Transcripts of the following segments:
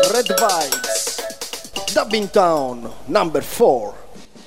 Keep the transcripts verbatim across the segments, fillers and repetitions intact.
Red Vibes, Dubbing Town, number four.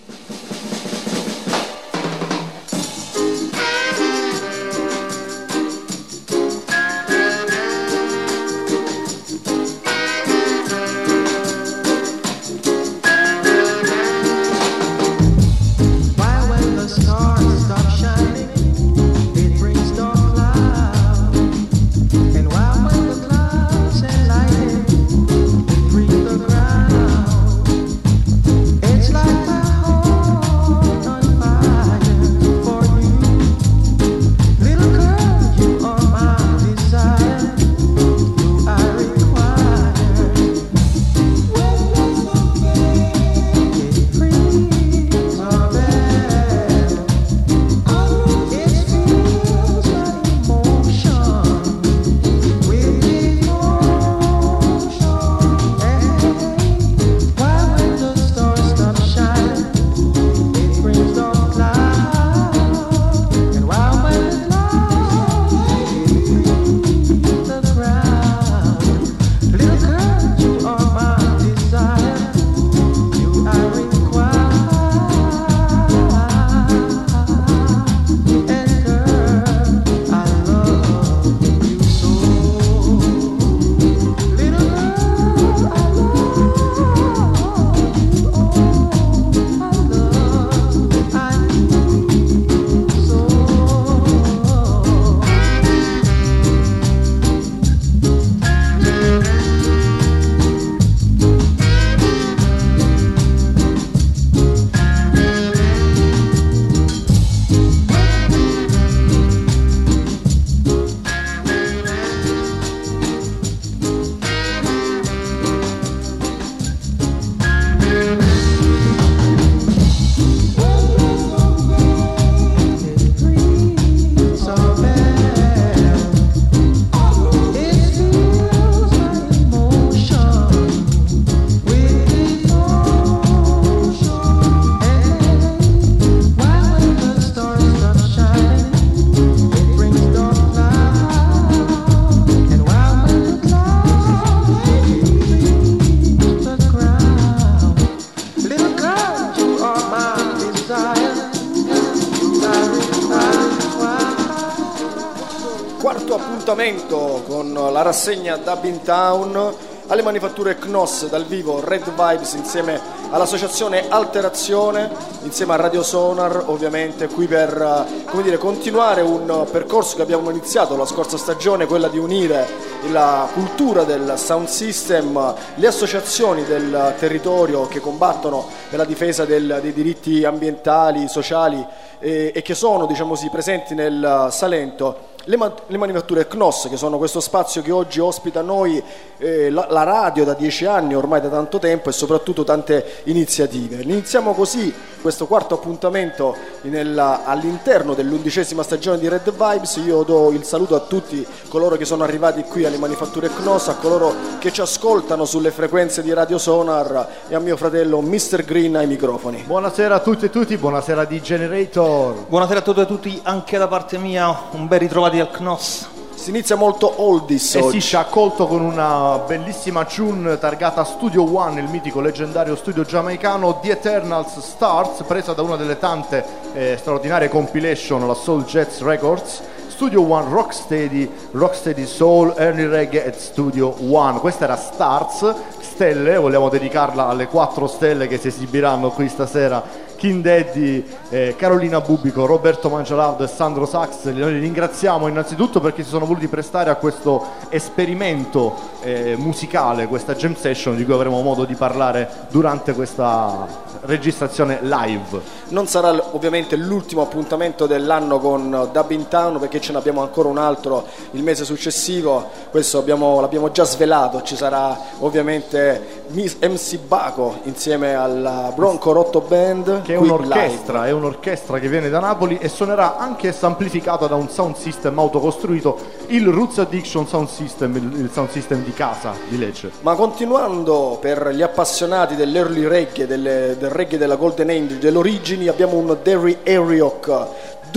Con la rassegna Dubbing Town, alle manifatture Knos dal vivo Red Vibes insieme all'associazione Alterazione, insieme a Radio Sonar, ovviamente qui per come dire, continuare un percorso che abbiamo iniziato la scorsa stagione, quella di unire la cultura del sound system, le associazioni del territorio che combattono per la difesa del, dei diritti ambientali, sociali e, e che sono, diciamo così, presenti nel Salento. Le, man- le manifatture Knos, che sono questo spazio che oggi ospita noi, eh, la-, la radio da dieci anni, ormai da tanto tempo, e soprattutto tante iniziative. Iniziamo così questo quarto appuntamento nel, all'interno dell'undicesima stagione di Red Vibes. Io do il saluto a tutti coloro che sono arrivati qui alle manifatture Knos, a coloro che ci ascoltano sulle frequenze di Radio Sonar e a mio fratello mister Green ai microfoni. Buonasera a tutti e tutti, buonasera di Generator. Buonasera a tutti e tutti, anche da parte mia un ben ritrovati al Knos. Si inizia molto oldies e oggi. si ci ha accolto con una bellissima tune targata Studio One, il mitico leggendario studio giamaicano. The Eternals Starts, presa da una delle tante eh, straordinarie compilation, la Soul Jets Records. Studio One, Rocksteady, Rocksteady Soul, Early Reggae e Studio One. Questa era Starts, stelle, vogliamo dedicarla alle quattro stelle che si esibiranno qui stasera. King Daddy, eh, Carolina Bubico, Roberto Mangialardo e Sandro Sax. Noi li ringraziamo innanzitutto perché si sono voluti prestare a questo esperimento eh, musicale, questa jam session di cui avremo modo di parlare durante questa registrazione live. Non sarà ovviamente l'ultimo appuntamento dell'anno con Dubbing Town, perché ce ne abbiamo ancora un altro il mese successivo. Questo abbiamo, l'abbiamo già svelato. Ci sarà ovviamente M C Baco insieme alla Bronco Rotto Band, che è un'orchestra, è un'orchestra che viene da Napoli e suonerà anche amplificata da un sound system autocostruito, il Roots Addiction Sound System, il, il sound system di casa di Lecce. Ma continuando, per gli appassionati dell'early reggae, delle, del reggae della Golden Age, delle origini, abbiamo un Derry Ariok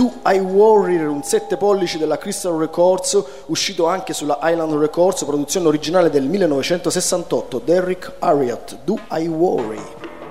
Do I Worry, un sette pollici della Crystal Records, uscito anche sulla Island Records, produzione originale del millenovecentosessantotto, Derrick Harriott, Do I Worry.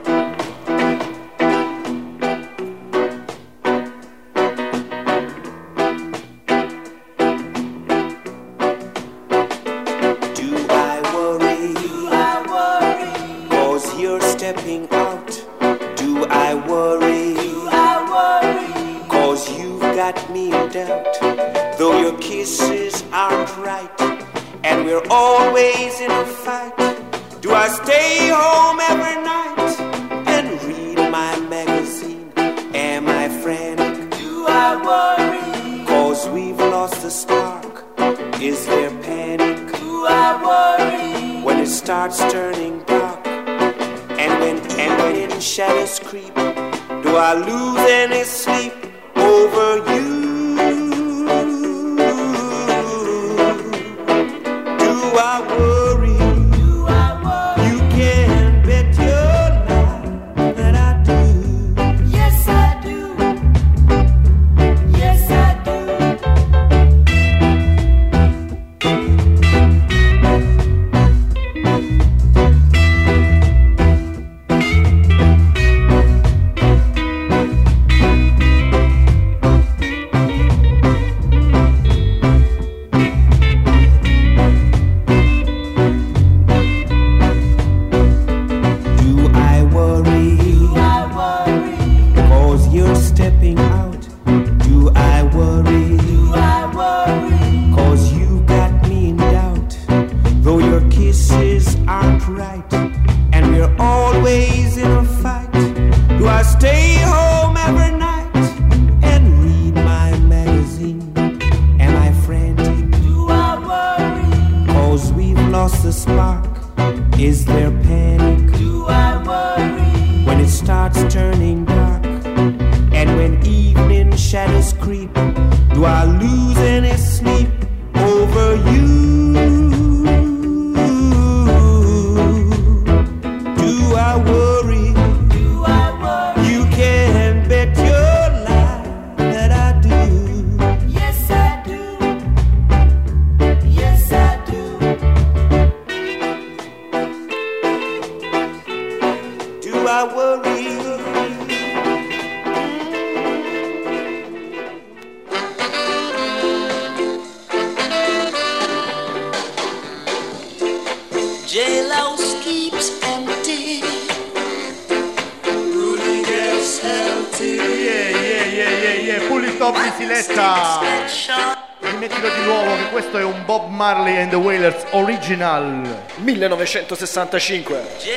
millenovecentosessantacinque.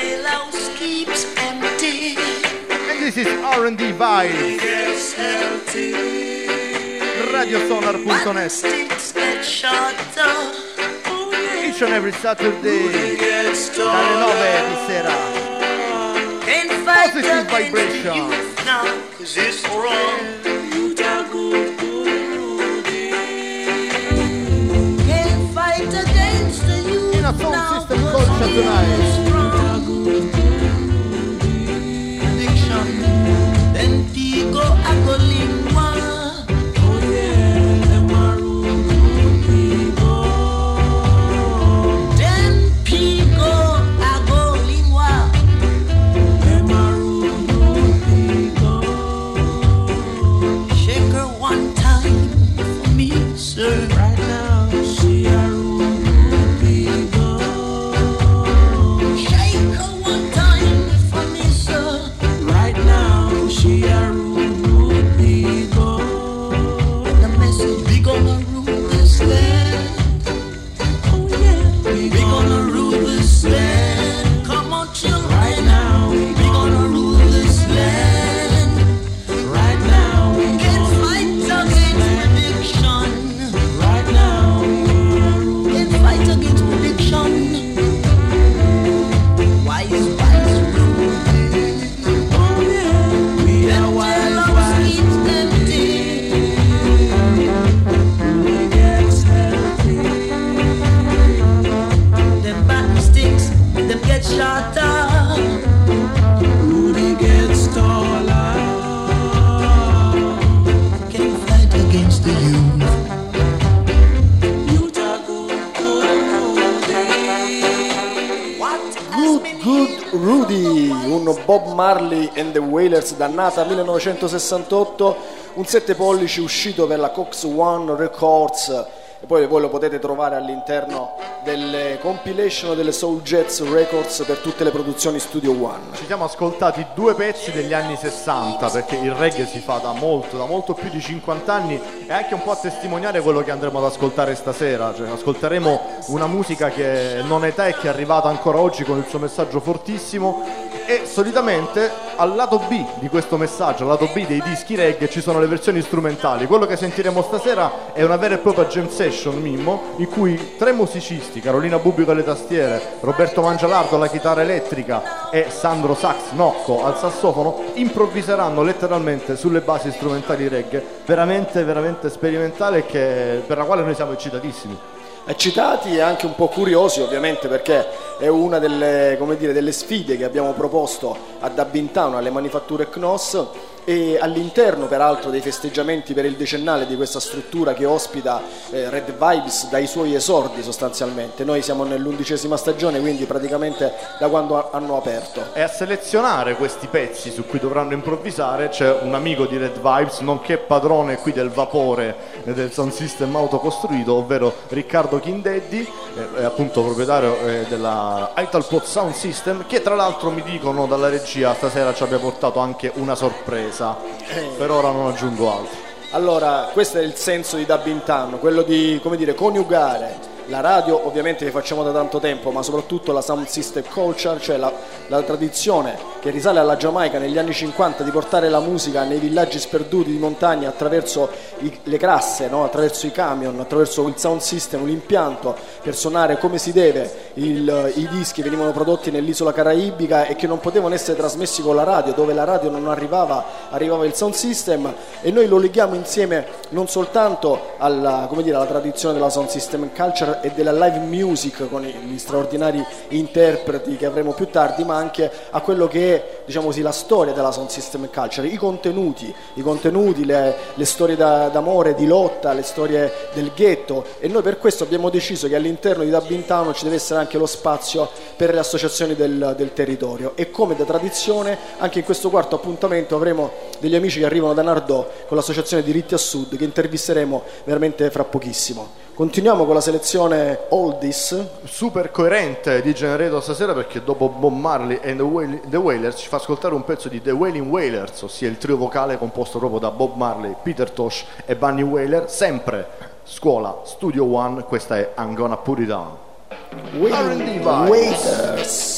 And this is R and D Vibes. radiosonar punto net. Each and every Saturday dalle nove di sera. Positive vibration. In a sound system culture tonight. Addiction, then pico a go lingua. Oh yeah, them a rude pico. Then pico a go lingua. Them a rude pico. Shake her one time for me, sir. Right now, she a rude pico. Shake her one time for me, sir. Right now, she a rude, rude pico. The message, we gonna rule this land. Oh yeah, we gonna rule this land. Come on, children. Right now, we gonna rule this land. Right now, we can fight against addiction. Right now, we gonna rule. Can fight against addiction. Wise, wise rule. Oh yeah, we are wise, wise. Empty. Who gets healthy? Them bad sticks, them get shorter. Rudy gets taller. Can Good Rudy, un Bob Marley and the Wailers dannata millenovecentosessantotto, un sette pollici uscito per la Cox One Records, e poi voi lo potete trovare all'interno delle compilation delle Soul Jazz Records per tutte le produzioni Studio One. Ci siamo ascoltati due pezzi degli anni sessanta, perché il reggae si fa da molto, da molto più di cinquanta anni, e anche un po' a testimoniare quello che andremo ad ascoltare stasera. Cioè, ascolteremo una musica che non è età e che è arrivata ancora oggi con il suo messaggio fortissimo, e solitamente al lato B di questo messaggio, al lato B dei dischi reggae, ci sono le versioni strumentali. Quello che sentiremo stasera è una vera e propria jam session, Mimmo, in cui tre musicisti, Carolina Bubbico alle tastiere, Roberto Mangialardo alla chitarra elettrica e Sandro Sax Nocco al sassofono, improvviseranno letteralmente sulle basi strumentali reggae, veramente veramente sperimentale, che, per la quale noi siamo eccitatissimi. Eccitati e anche un po' curiosi, ovviamente, perché è una delle, come dire, delle sfide che abbiamo proposto a Dubbin Town, alle manifatture Knos, e all'interno peraltro dei festeggiamenti per il decennale di questa struttura che ospita eh, Red Vibes dai suoi esordi sostanzialmente. Noi siamo nell'undicesima stagione, quindi praticamente da quando hanno aperto. E a selezionare questi pezzi su cui dovranno improvvisare c'è un amico di Red Vibes, nonché padrone qui del vapore e del sound system autocostruito, ovvero Riccardo Kindeddi, eh, appunto proprietario eh, della Italpod Sound System, che tra l'altro mi dicono dalla regia stasera ci abbia portato anche una sorpresa. Per ora non aggiungo altro. Allora, questo è il senso di Dubbin Town, quello di, come dire, coniugare la radio, ovviamente che facciamo da tanto tempo, ma soprattutto la sound system culture, cioè la, la tradizione che risale alla Giamaica negli anni cinquanta di portare la musica nei villaggi sperduti di montagna attraverso i, le crasse, no? Attraverso i camion, attraverso il sound system, l'impianto per suonare come si deve. Il, i dischi venivano prodotti nell'isola caraibica e che non potevano essere trasmessi con la radio, dove la radio non arrivava, arrivava il sound system, e noi lo leghiamo insieme non soltanto alla, come dire, alla tradizione della sound system culture e della live music con gli straordinari interpreti che avremo più tardi, ma anche a quello che è, diciamo così, la storia della sound system culture, i contenuti, i contenuti, le, le storie da, d'amore, di lotta, le storie del ghetto. E noi per questo abbiamo deciso che all'interno di Dubbin Town ci deve essere anche lo spazio per le associazioni del, del territorio, e come da tradizione anche in questo quarto appuntamento avremo degli amici che arrivano da Nardò con l'associazione Diritti a Sud, che intervisteremo veramente fra pochissimo. Continuiamo con la selezione Oldies, super coerente di Generato stasera, perché dopo Bob Marley and the, Wail- the Wailers ci fa ascoltare un pezzo di The Wailing Wailers, ossia il trio vocale composto proprio da Bob Marley, Peter Tosh e Bunny Wailer, sempre scuola Studio One. Questa è I'm Gonna Put It On. Wailing Wailers.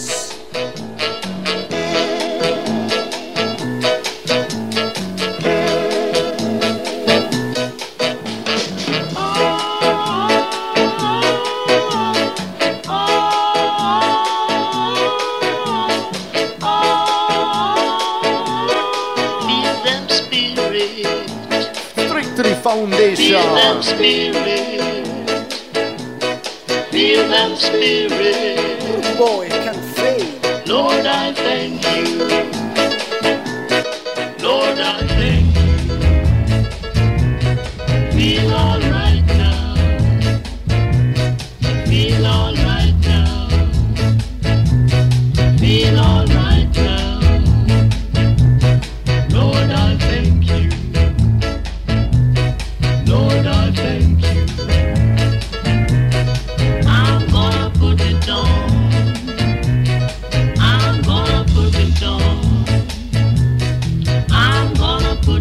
Foundation. Feel them spirit, feel them spirit. Boy, can fade. Lord, I thank you. Lord, I thank you. Feel all right now. Feel all right now. Feel all right now. Lord, I thank you. Lord, I thank you. I'm gonna put it on. I'm gonna put it on. I'm gonna put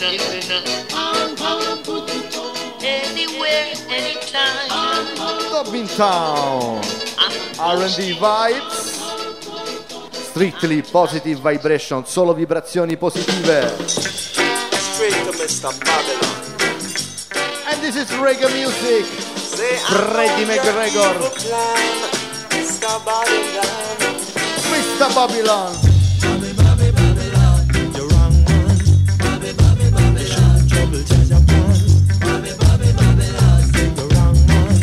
Anywhere, anytime. Dublin Town, R and D vibes, strictly positive vibration, solo vibrazioni positive. Straight to Mister Babylon. And this is reggae music. Freddie McGregor, Mister Babylon. Mister Babylon. You're wrong one. You shouldn't trouble judge your plan. You're wrong one.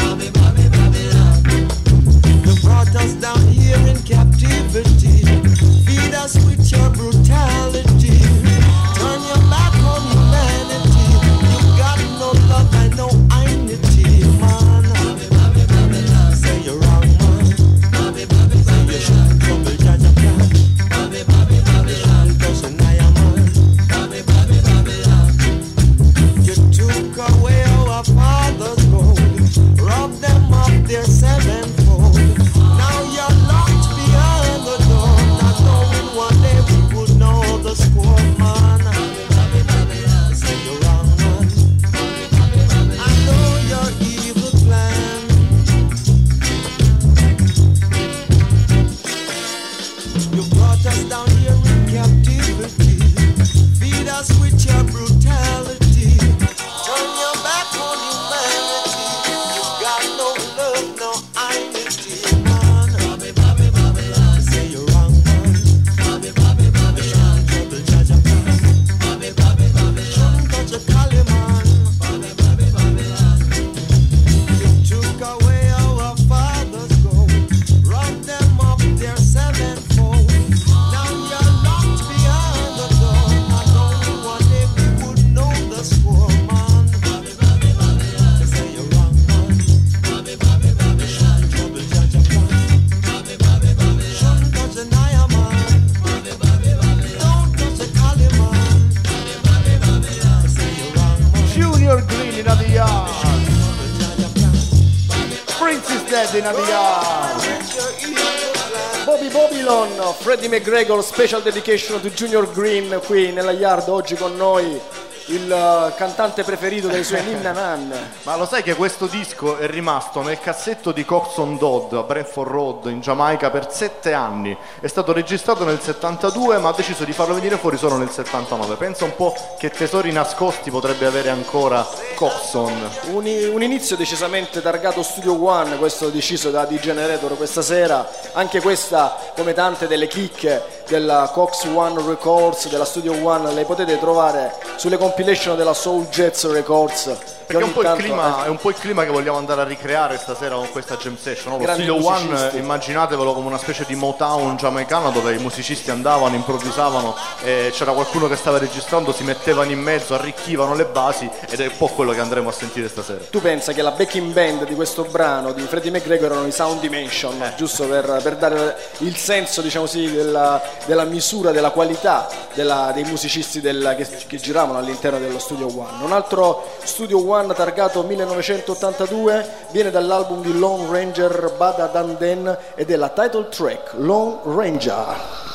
You brought us down here in captivity. Feed us with your brutality. Turn your back on humanity. You got no love and no identity, man. Say you're wrong man. Say you shouldn't trouble judge your plan. You took away our father's gold, robbed them of their sevenfold. Now you're locked behind the door, not knowing one day we would know the score, man. Say you're wrong, man. I know your evil plan. You brought us down here in captivity. Feed us with your brutality. Turn your back on humanity. You got no love, no identity, man. Say you're wrong, man. You shouldn't trouble judge a man. Shouldn't touch a collie, man. You took away our father's gold, robbed them of their sevenfold. Now you're locked behind the door. Not only one day we would know the score, man. They say you're wrong, man. You shouldn't trouble judge a plan. Shouldn't touch a naya, man. Don't touch a collie, man. They say you're wrong, man. Junior Green in the yard. Trouble judge a plan. Prince is dead in the yard. With your evil plan. Bobby Babylon, Freddie McGregor, special dedication to Junior Green qui nella yard oggi con noi, il uh, cantante preferito dei suoi Ninna Nan. Ma lo sai che questo disco è rimasto nel cassetto di Coxon Dodd a Brentford Road in Giamaica per sette anni? È stato registrato nel settantadue, ma ha deciso di farlo venire fuori solo nel settantanove. Pensa un po' che tesori nascosti potrebbe avere ancora Coxon. Un, un inizio decisamente targato Studio One, questo deciso da D Generator questa sera. Anche questa, come tante delle chicche della Cox One Records, della Studio One, le potete trovare sulle compilation della Soul Jazz Records. Perché è un, po' il tanto, clima, eh, è un po' il clima che vogliamo andare a ricreare stasera con questa jam session, no? Lo Grandi Studio One, musicisti. immaginatevelo come una specie di Motown giamaicana dove i musicisti andavano, improvvisavano e c'era qualcuno che stava registrando, si mettevano in mezzo, arricchivano le basi, ed è un po' quello che andremo a sentire stasera. Tu pensa che la backing band di questo brano di Freddie McGregor erano i Sound Dimension, Eh. giusto per, per dare il senso, diciamo così, della, della misura, della qualità della- dei musicisti del- che, che giravano all'interno dello Studio One. Un altro Studio One targato millenovecentottantadue viene dall'album di Lone Ranger Bada Dan Den ed è la title track Lone Ranger.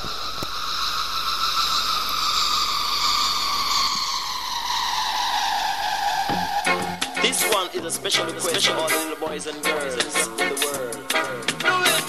This one is a special request for all the little boys and girls in the world. Do it!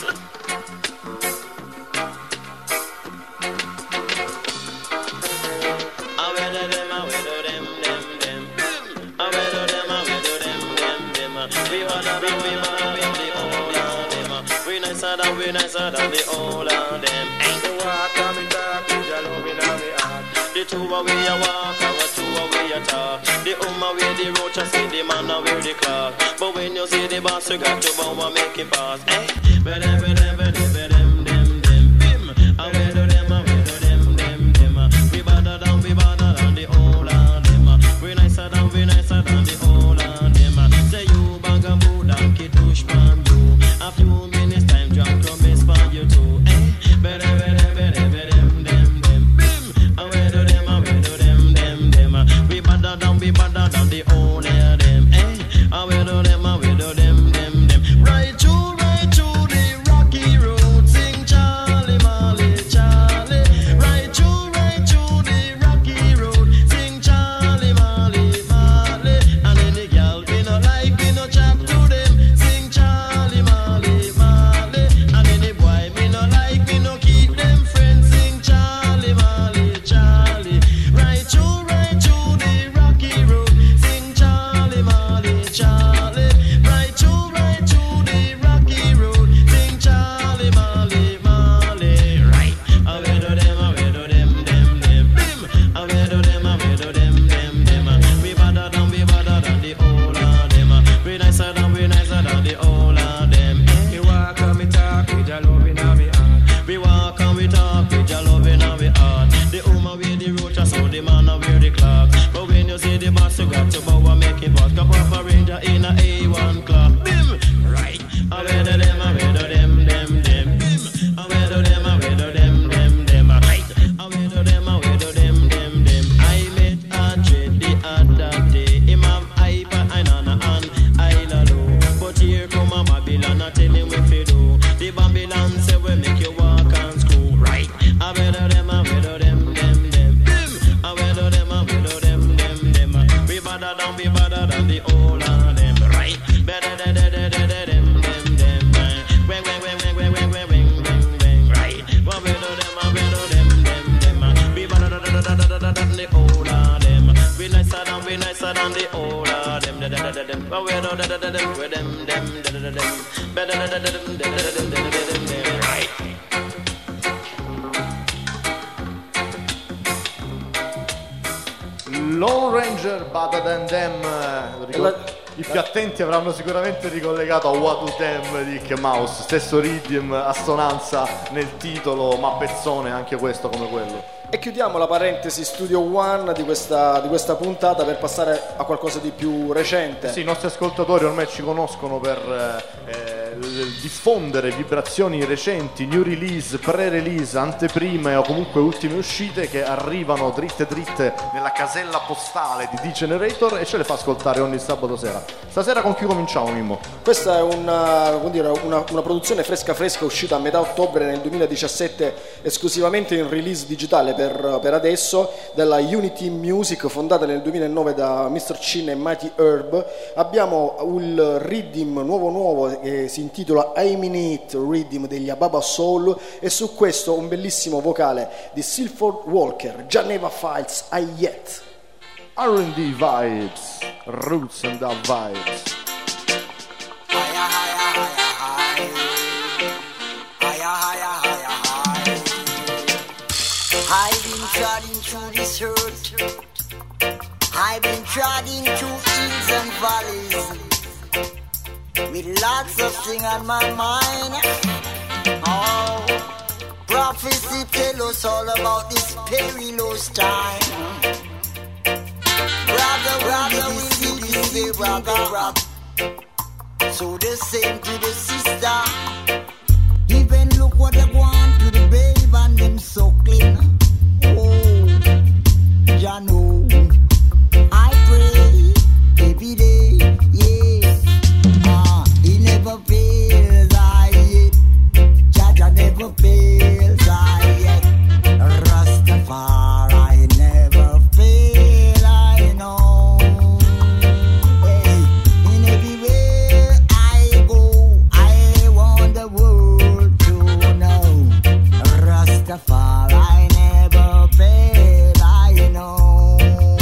I will do them, I will do them, them, them. I will do them, I will do them, them, them. We wanna be, we wanna be the old of them. We nicer than, we nicer than the old of them. Ain't the water me dark, you just love in our heart. The two of we a walk, our two of we a talk. The umma with the roach, I see the man and wear the clock. But when you see the boss, you got to bow and make him pass. Eh? Ba-dam, ba-dam, ba-dam, ba-dam, dem, dem, bim. I will do them, I will do them, dem, dem. We better than, we better than the old of them. We nicer than, we nicer than the old of them. Say you bugaboo, donkey tush from you. A few minutes time, drop promise for you too. Eh? Ba-dam, ba-dam, ba-dam, ba-dam, dem, dem, bim. I will do them, I will do them, dem, dem. We better than, we better than the old of them. Eh? I will do them, I will do them, dem, dem. Right through, right through the rocky road. Lone Ranger, Better Than Them. Lo ricordo- I più attenti avranno sicuramente ricollegato a What to Them di Mickey Mouse, stesso rhythm, assonanza nel titolo, ma pezzone anche questo come quello. E chiudiamo la parentesi Studio One di questa, di questa puntata per passare a qualcosa di più recente. Sì, i nostri ascoltatori ormai ci conoscono per eh, l- diffondere vibrazioni recenti, new release, pre-release, anteprime o comunque ultime uscite che arrivano dritte dritte nella casella postale di D-Generator e ce le fa ascoltare ogni sabato sera. Stasera con chi cominciamo, Mimmo? Questa è una, come dire, una, una produzione fresca fresca uscita a metà ottobre nel duemiladiciassette esclusivamente in release digitale per, per adesso, dalla Unity Music, fondata nel duemilanove da mister Chin e Mighty Herb. Abbiamo il rhythm nuovo nuovo che si intitola I Mean It Rhythm degli Ababa Soul e su questo un bellissimo vocale di Silford Walker, Geneva Files I Yet. R and D vibes, roots and the vibes. Higher, higher, higher, higher, higher, higher, higher. I've been trotting through this earth. I've been trotting through hills and valleys with lots of things on my mind. Oh, prophecy tell us all about this perilous time. Brother, brother, we see this day, brother, brother. So the same to the sister. Even look what they want to the babe and them suckling. Oh, ya know. I pray every day, yes. Ah, he never fails, I yet. Jaja never fails, I yet. Rastafari never fail, I know. Hey, in everywhere I go, I want the world to know. Rastafari never fail, I know.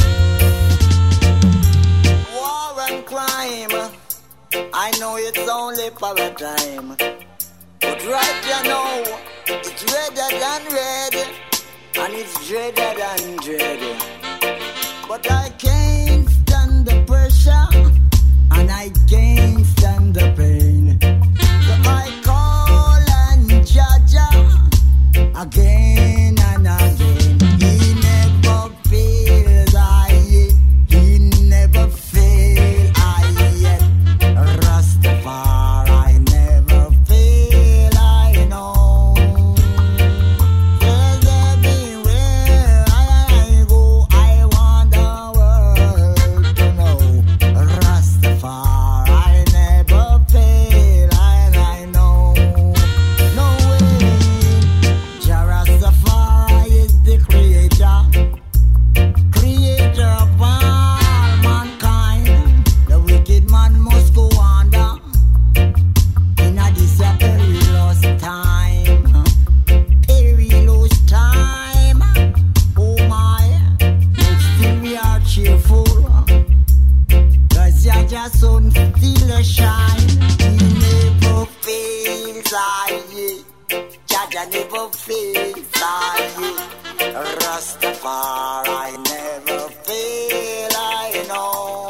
War and crime, I know it's only for a time. But right you know, it's redder than red, and it's dreaded than dread. But I can't stand the pressure, and I can't stand the pain. So I call on Jaja again and again. He never fails, I yet. He never fails, I yet. Rastafari never fail, I know. There's everywhere I go, I want the world to know. Rastafari never fail, and I know. No way. Jah Rastafari is the creator, creator of all mankind. The wicked man must go under in a this a perilous time, perilous time. Oh my, but still we are cheerful, 'cause Jah sun still a shine. He never fails, I yet. Jah never fails, I yet. Rastafari never fail, I know.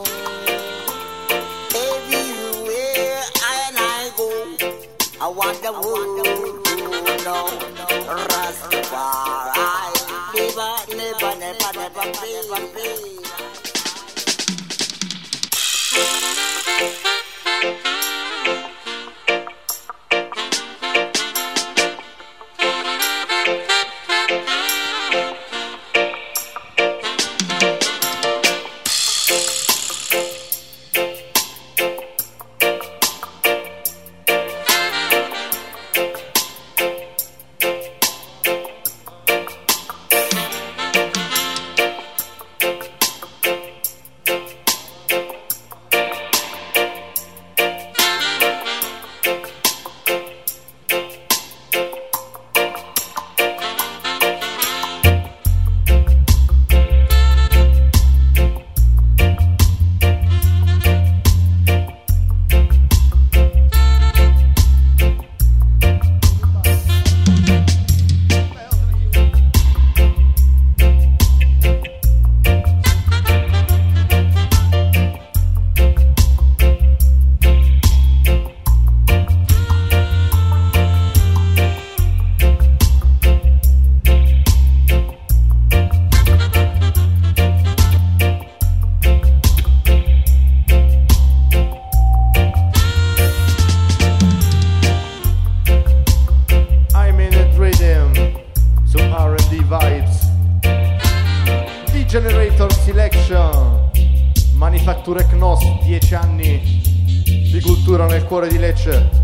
Everywhere I and I go, I want the world to know. Rastafari never, never, never, never fail, fail. Manifatture Knos, dieci anni di cultura nel cuore di Lecce.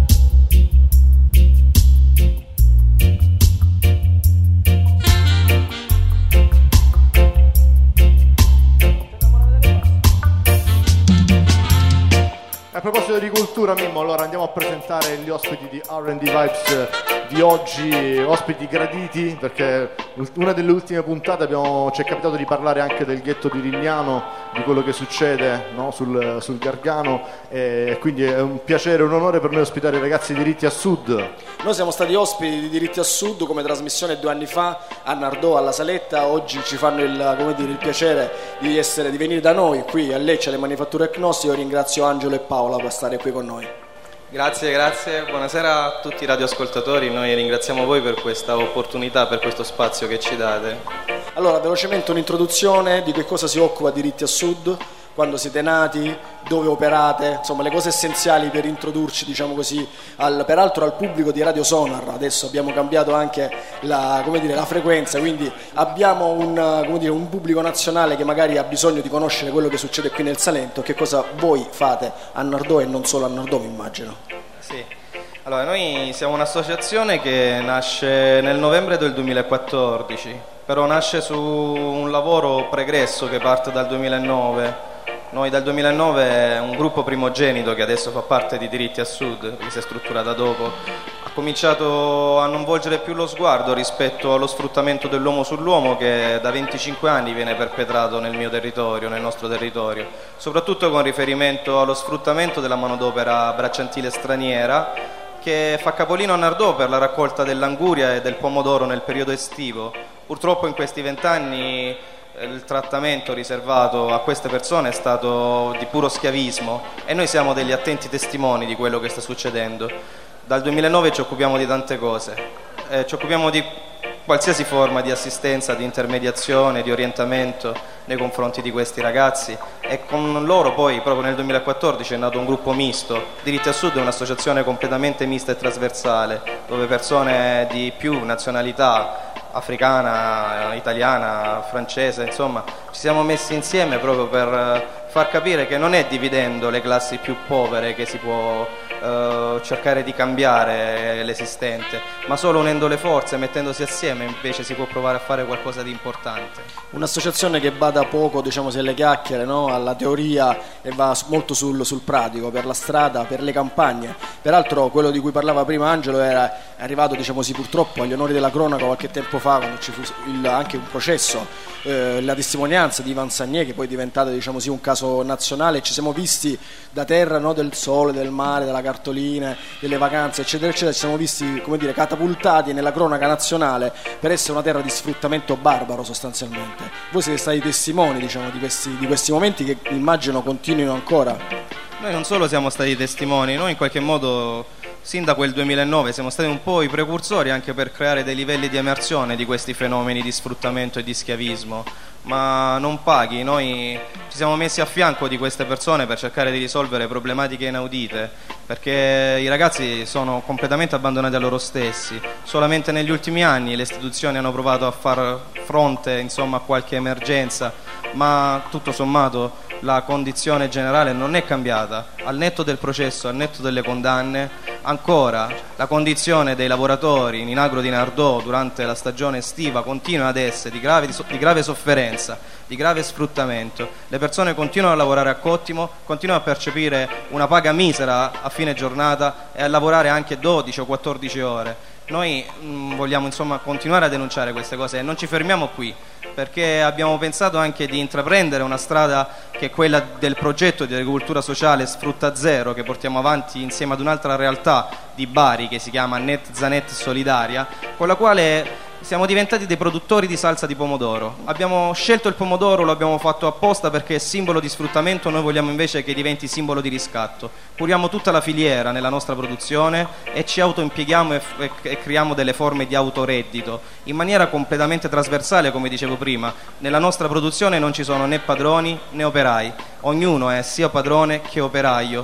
A proposito di cultura, Mimmo, allora andiamo a presentare gli ospiti di R and D Vibes di oggi, ospiti graditi, perché una delle ultime puntate abbiamo, ci è capitato di parlare anche del ghetto di Rignano, di quello che succede, no, sul, sul Gargano, e quindi è un piacere, un onore per noi ospitare i ragazzi di Diritti a Sud. Noi siamo stati ospiti di Diritti a Sud come trasmissione due anni fa a Nardò, alla Saletta. Oggi ci fanno il, come dire, il piacere di, essere, di venire da noi qui a Lecce alle Manifatture Knos. Io ringrazio Angelo e Paola per stare qui con noi. Grazie, grazie, buonasera a tutti i radioascoltatori, noi ringraziamo voi per questa opportunità, per questo spazio che ci date. Allora, velocemente un'introduzione di che cosa si occupa Diritti a Sud, quando siete nati, dove operate, insomma le cose essenziali per introdurci, diciamo così, al, peraltro al pubblico di Radio Sonar. Adesso abbiamo cambiato anche la, come dire, la frequenza, quindi abbiamo un, come dire, un pubblico nazionale che magari ha bisogno di conoscere quello che succede qui nel Salento. Che cosa voi fate a Nardò e non solo a Nardò, mi immagino? Sì, allora noi siamo un'associazione che nasce nel novembre del duemilaquattordici, però nasce su un lavoro pregresso che parte dal duemilanove. Noi dal duemilanove, un gruppo primogenito che adesso fa parte di Diritti a Sud, che si è strutturata dopo, ha cominciato a non volgere più lo sguardo rispetto allo sfruttamento dell'uomo sull'uomo che da venticinque anni viene perpetrato nel mio territorio, nel nostro territorio, soprattutto con riferimento allo sfruttamento della manodopera bracciantile straniera che fa capolino a Nardò per la raccolta dell'anguria e del pomodoro nel periodo estivo. Purtroppo in questi vent'anni il trattamento riservato a queste persone è stato di puro schiavismo e noi siamo degli attenti testimoni di quello che sta succedendo. Dal duemilanove ci occupiamo di tante cose, eh, ci occupiamo di qualsiasi forma di assistenza, di intermediazione, di orientamento nei confronti di questi ragazzi, e con loro poi proprio nel duemilaquattordici è nato un gruppo misto. Diritti a Sud è un'associazione completamente mista e trasversale, dove persone di più nazionalità, africana, italiana, francese, insomma ci siamo messi insieme proprio per far capire che non è dividendo le classi più povere che si può eh, cercare di cambiare l'esistente, ma solo unendo le forze, mettendosi assieme invece si può provare a fare qualcosa di importante. Un'associazione che bada poco, diciamo, se alle chiacchiere, no? Alla teoria, e va molto sul, sul pratico, per la strada, per le campagne. Peraltro quello di cui parlava prima Angelo era arrivato, diciamo sì, purtroppo agli onori della cronaca qualche tempo fa, quando ci fu il, anche un processo, eh, la testimonianza di Ivan Sagné, che poi è diventata, diciamo sì, un caso nazionale. Ci siamo visti da terra, no? Del sole, del mare, della cartolina, delle vacanze, eccetera eccetera, ci siamo visti, come dire, catapultati nella cronaca nazionale per essere una terra di sfruttamento barbaro sostanzialmente. Voi siete stati testimoni, diciamo, di questi, di questi momenti che immagino continuino ancora. Noi non solo siamo stati testimoni, noi in qualche modo sin da quel duemilanove siamo stati un po' i precursori anche per creare dei livelli di emersione di questi fenomeni di sfruttamento e di schiavismo, ma non paghi. Noi ci siamo messi a fianco di queste persone per cercare di risolvere problematiche inaudite, perché i ragazzi sono completamente abbandonati a loro stessi. Solamente negli ultimi anni le istituzioni hanno provato a far fronte, insomma, a qualche emergenza, ma tutto sommato la condizione generale non è cambiata. Al netto del processo, al netto delle condanne, ancora la condizione dei lavoratori in agro di Nardò durante la stagione estiva continua ad essere di grave, di grave sofferenza, di grave sfruttamento. Le persone continuano a lavorare a cottimo, continuano a percepire una paga misera a fine giornata e a lavorare anche dodici o quattordici ore. Noi mh, vogliamo insomma continuare a denunciare queste cose e non ci fermiamo qui, perché abbiamo pensato anche di intraprendere una strada che è quella del progetto di agricoltura sociale Sfrutta Zero, che portiamo avanti insieme ad un'altra realtà di Bari che si chiama Net Zanet Solidaria, con la quale siamo diventati dei produttori di salsa di pomodoro. Abbiamo scelto il pomodoro, lo abbiamo fatto apposta perché è simbolo di sfruttamento, noi vogliamo invece che diventi simbolo di riscatto. Curiamo tutta la filiera nella nostra produzione e ci autoimpieghiamo e, e, e creiamo delle forme di autoreddito in maniera completamente trasversale, come dicevo prima. Nella nostra produzione non ci sono né padroni né operai, ognuno è sia padrone che operaio.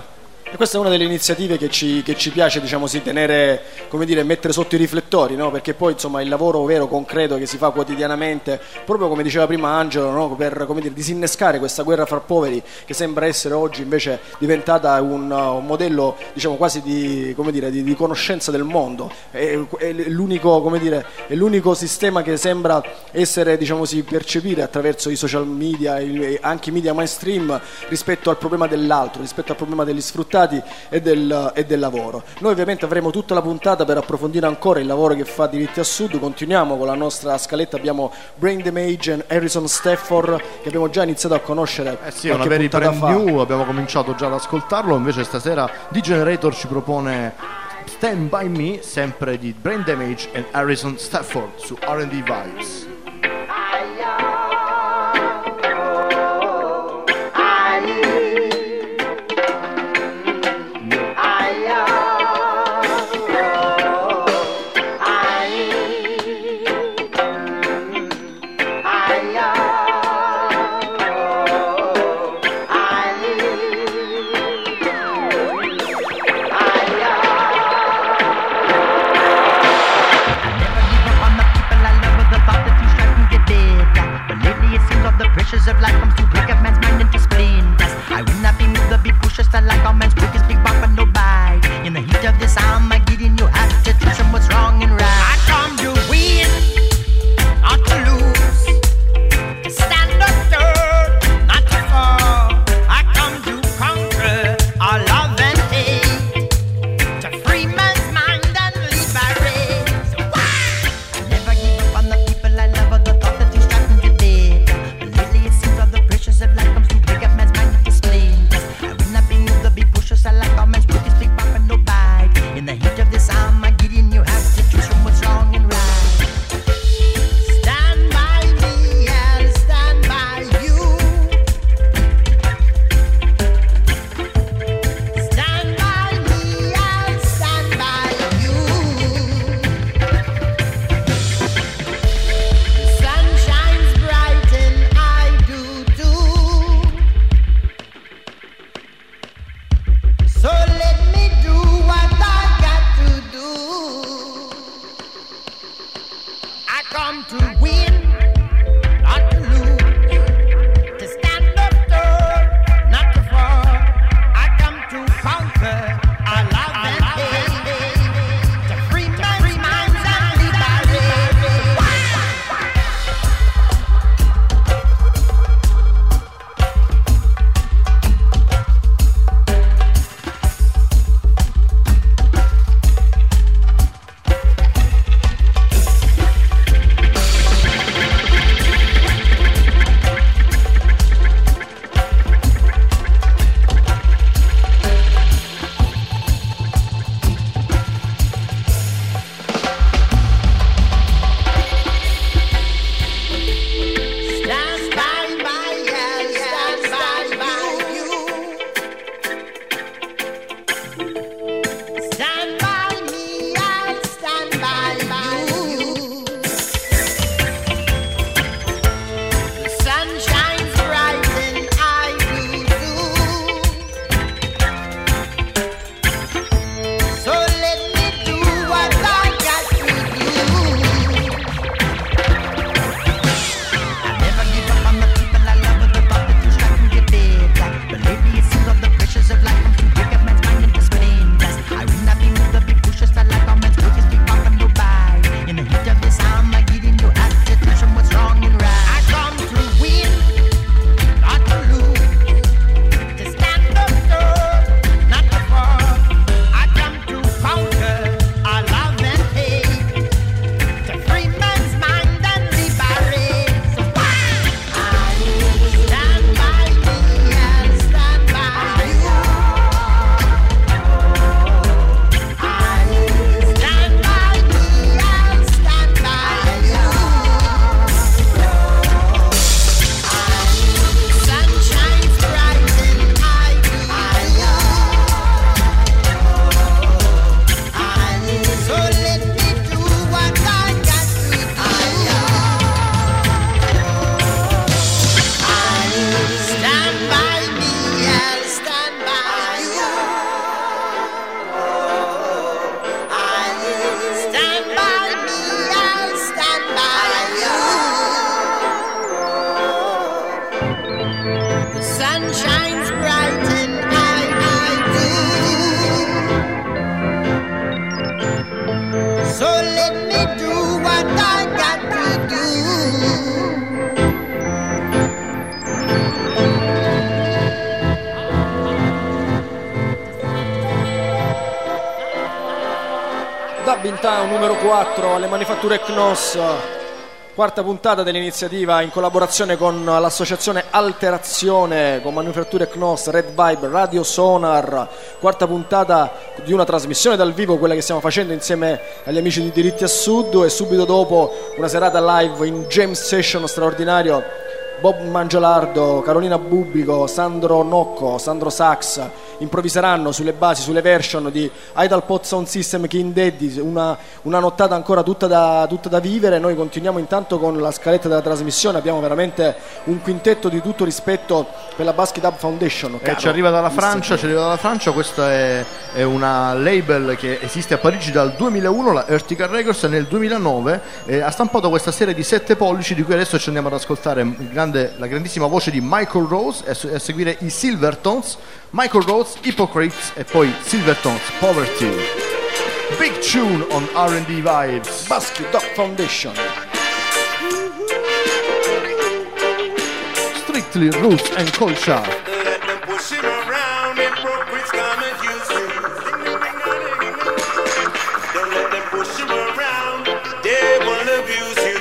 E questa è una delle iniziative che ci, che ci piace, diciamo sì, tenere, come dire, mettere sotto i riflettori, no? Perché poi insomma il lavoro vero, concreto che si fa quotidianamente, proprio come diceva prima Angelo, no? Per, come dire, disinnescare questa guerra fra poveri che sembra essere oggi invece diventata un, un modello, diciamo, quasi di, come dire, di, di conoscenza del mondo. È, è l'unico, come dire, è l'unico sistema che sembra essere, diciamo sì, percepire attraverso i social media, il, anche i media mainstream, rispetto al problema dell'altro, rispetto al problema degli sfruttati e del, e del lavoro. Noi ovviamente avremo tutta la puntata per approfondire ancora il lavoro che fa Diritti a Sud. Continuiamo con la nostra scaletta, abbiamo Brain Damage e Harrison Stafford che abbiamo già iniziato a conoscere. Eh sì, è una very brand new, abbiamo cominciato già ad ascoltarlo, invece stasera D-Generator ci propone Stand By Me, sempre di Brain Damage e Harrison Stafford su R and D Vibes. Of life comes to break up man's mind into splinters. I will not be moved to be pushed just like a man's quick as big rock but no bite. In the heat of this Armageddon, you have to choose from what's wrong and right. I come to win, not to lose, to stand up tall, not to fall. I come to conquer all love and hate, to free man's mind and liberate. So why? I never give up on the people I love or the thought that you strike me to death. The pressures of life comes to break up man's mind into splinters. I will not be moved to be pushed aside like all man's quick as big pop and no bite. In the heat of this Armageddon, you have to choose from what's wrong and right. Stand by me and stand by you. Stand by me and stand by you. The sun shines bright and I do too. So let me do what I got to do. I come to win, not to lose, to stand up tall, not to fall. I come to conquer our love and hate, to free man's minds and liberate. Stand by me and stand by you. Stand by me and stand by you. The sun shines bright and I do too. So let me do what I got to do. I never give up on the people I love or the thought that you strike me to death. But lately it seems all the pressures of life come to break up man's mind into splinters. Dubbing Town numero quattro alle manifatture Knos, quarta puntata dell'iniziativa in collaborazione con l'associazione Alterazione, con manifatture Knos, Red Vibe, Radio Sonar, quarta puntata di una trasmissione dal vivo, quella che stiamo facendo insieme agli amici di Diritti a Sud, e subito dopo una serata live in jam session straordinario. Bob Mangialardo, Carolina Bubbico, Sandro Nocco, Sandro Sax improvviseranno sulle basi, sulle version di Idle Pot Sound System, King Daddy, una, una nottata ancora tutta da, tutta da vivere. Noi continuiamo intanto con la scaletta della trasmissione, abbiamo veramente un quintetto di tutto rispetto per la Basket Up Foundation. E ci arriva dalla Francia, ci arriva dalla Francia, questa è, è una label che esiste a Parigi dal duemilauno, la Vertical Records. Nel duemilanove eh, ha stampato questa serie di sette pollici di cui adesso ci andiamo ad ascoltare il grande la grandissima voce di Michael Rose e a seguire i Silvertones. Michael Rose, Hypocrites e poi Silvertones, Poverty. Big tune on R and D Vibes, Basket Dog Foundation. Strictly Roots and Culture. Let them push him around, hypocrites come and use you. Don't let them push him around, they will abuse you.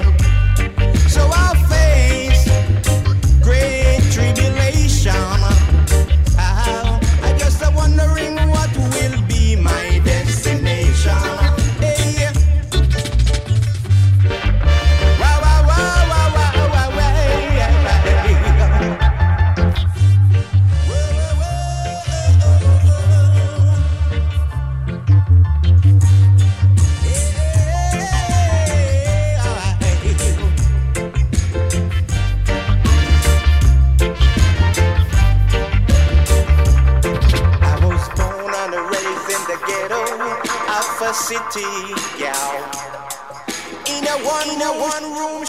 So I face great tribulation. room.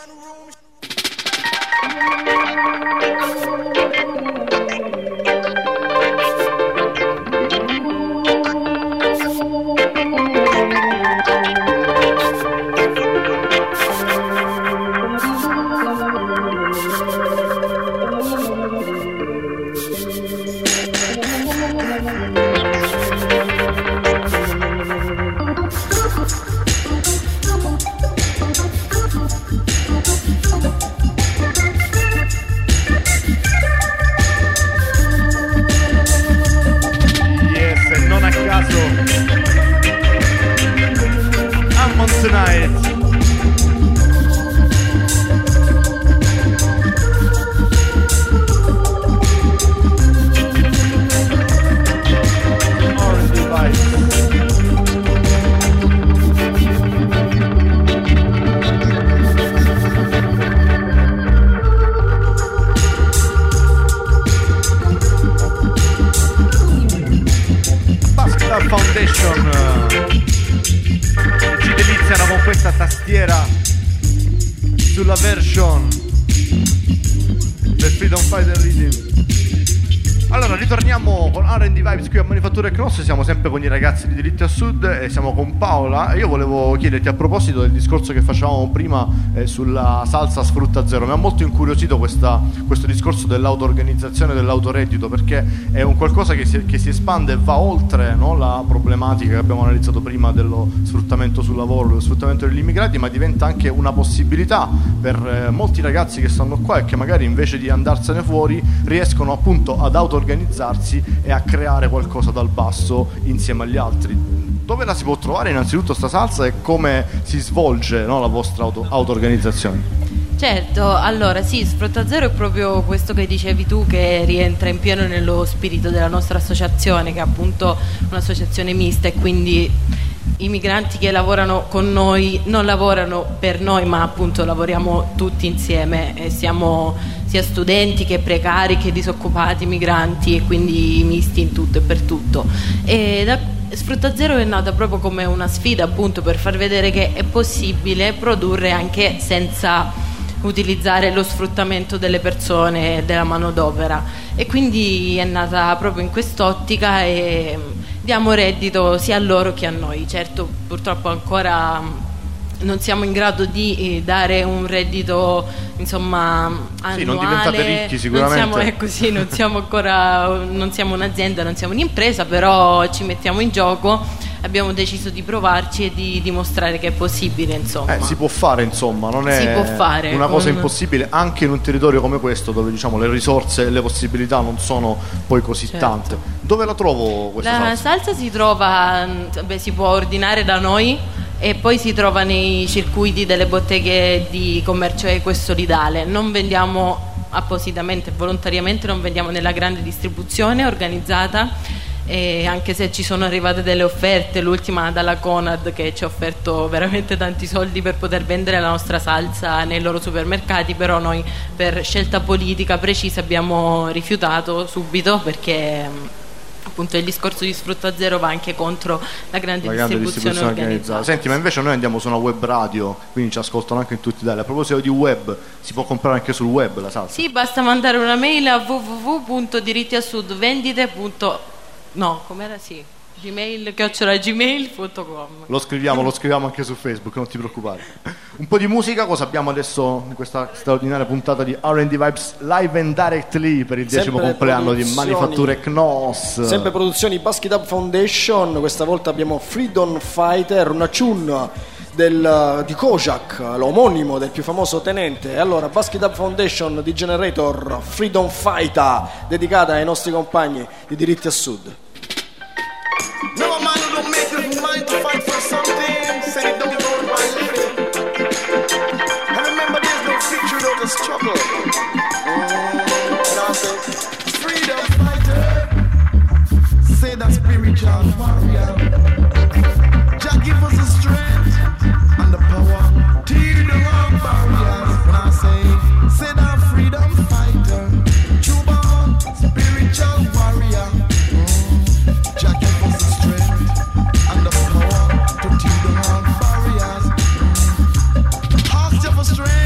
Siamo sempre con i ragazzi di Diritti a Sud e siamo con Paola. Io volevo chiederti a proposito del discorso che facevamo prima eh, sulla salsa sfrutta zero. Mi ha molto incuriosito questa, questo discorso dell'auto-organizzazione, dell'autoreddito, perché è un qualcosa che si, che si espande e va oltre, no, la problematica che abbiamo analizzato prima dello sfruttamento sul lavoro, dello sfruttamento degli immigrati, ma diventa anche una possibilità per eh, molti ragazzi che stanno qua e che magari invece di andarsene fuori riescono appunto ad auto-organizzarsi e a creare qualcosa dal basso insieme agli altri. Dove la si può trovare innanzitutto sta salsa e come si svolge, no, la vostra auto- auto-organizzazione? Certo, allora sì, Sfrutta Zero è proprio questo che dicevi tu, che rientra in pieno nello spirito della nostra associazione, che è appunto un'associazione mista, e quindi i migranti che lavorano con noi non lavorano per noi, ma appunto lavoriamo tutti insieme, e siamo sia studenti che precari che disoccupati, migranti, e quindi misti in tutto e per tutto. E da Sfrutta Zero è nata proprio come una sfida, appunto, per far vedere che è possibile produrre anche senza utilizzare lo sfruttamento delle persone e della manodopera, e quindi è nata proprio in quest'ottica e diamo reddito sia a loro che a noi. Certo, purtroppo ancora non siamo in grado di dare un reddito, insomma, annuale. Sì, non diventate ricchi sicuramente. Non siamo, ecco, sì, non siamo ancora, non siamo un'azienda, non siamo un'impresa, però ci mettiamo in gioco. Abbiamo deciso di provarci e di dimostrare che è possibile, insomma. Eh, si può fare, insomma, non è si può fare una con... cosa impossibile, anche in un territorio come questo, dove diciamo le risorse e le possibilità non sono poi così certo. tante. Dove la trovo questa la salsa? La salsa si trova, beh, si può ordinare da noi, e poi si trova nei circuiti delle botteghe di commercio equo e solidale. Non vendiamo appositamente, volontariamente non vendiamo nella grande distribuzione organizzata, e anche se ci sono arrivate delle offerte, l'ultima dalla Conad che ci ha offerto veramente tanti soldi per poter vendere la nostra salsa nei loro supermercati, però noi per scelta politica precisa abbiamo rifiutato subito, perché appunto il discorso di Sfrutta Zero va anche contro la grande, la grande distribuzione, distribuzione organizzata. organizzata. Senti, ma invece noi andiamo su una web radio, quindi ci ascoltano anche in tutta Italia. A proposito di web, si può comprare anche sul web la salsa? Sì, basta mandare una mail a w w w punto diritti a sud vendite punto no, com'era? Sì, gmail chiocciola gmail punto com. Lo scriviamo, lo scriviamo anche su Facebook, non ti preoccupare. Un po' di musica, cosa abbiamo adesso in questa straordinaria puntata di R and D Vibes Live and Directly per il decimo compleanno di Manifatture Knos. Sempre produzioni Basket Up Foundation, questa volta abbiamo Freedom Fighter, una tune del, di Kojak, l'omonimo del più famoso tenente. E allora Basket Up Foundation di Generator, Freedom Fighter, dedicata ai nostri compagni di Diritti a Sud. No man don't make up his mind to fight for something, said it don't go by living. And remember there's no victory without a struggle. Mm, and I say, freedom fighter, say that spiritual warrior. Jah give us the strength and the power to heal the wrong barriers. And I say, say that freedom fighter, true born spiritual warrior. Jah give us the strength and the power to tear down barriers. Ask Jah for strength.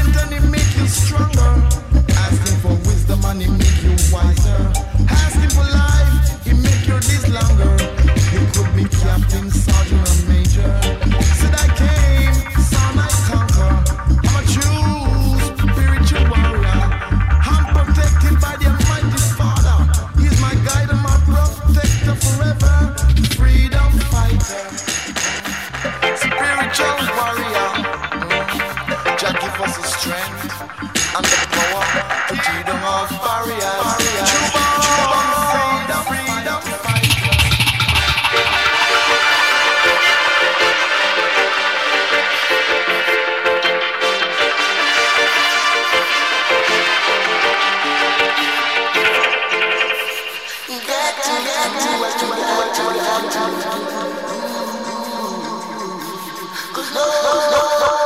stronger. Ask him for wisdom and he make you wiser. Ask him for life, he make your days longer. He could be captain, sergeant, or major. Said I came, son I conquer. I'm a true spiritual warrior. I'm protected by the Almighty Father. He's my guide and my protector forever. Freedom fighter, spiritual warrior. Jah give us the strength and the power to tear down our barriers. True born freedom, freedom fighter. Get to, get to, get to, get to, get to. Cause no, no.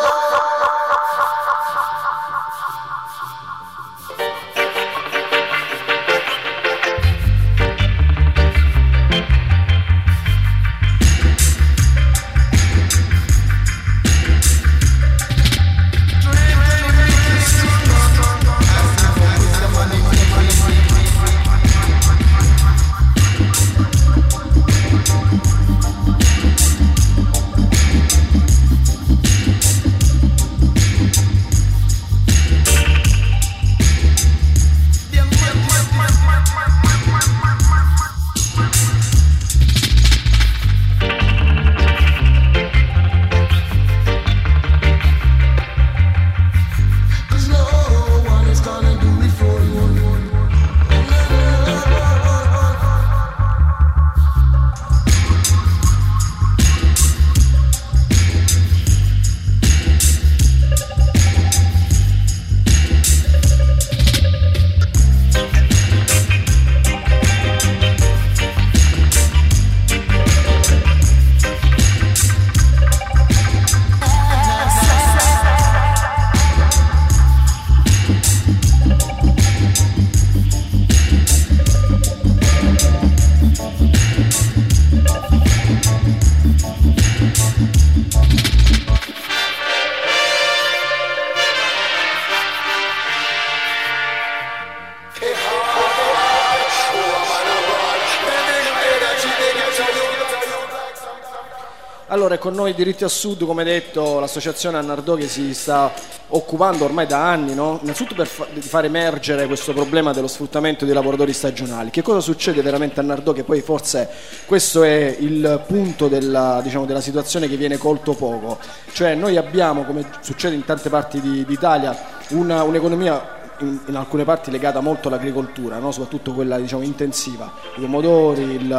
Allora è con noi Diritti a Sud, come detto, l'associazione Annardò che si sta occupando ormai da anni, no? Innanzitutto per fa- di far emergere questo problema dello sfruttamento dei lavoratori stagionali. Che cosa succede veramente a Annardò? Che poi forse questo è il punto della, diciamo, della situazione che viene colto poco. Cioè noi abbiamo, come succede in tante parti di, d'Italia, una, un'economia In, in alcune parti legata molto all'agricoltura, no? Soprattutto quella, diciamo, intensiva, i pomodori, il,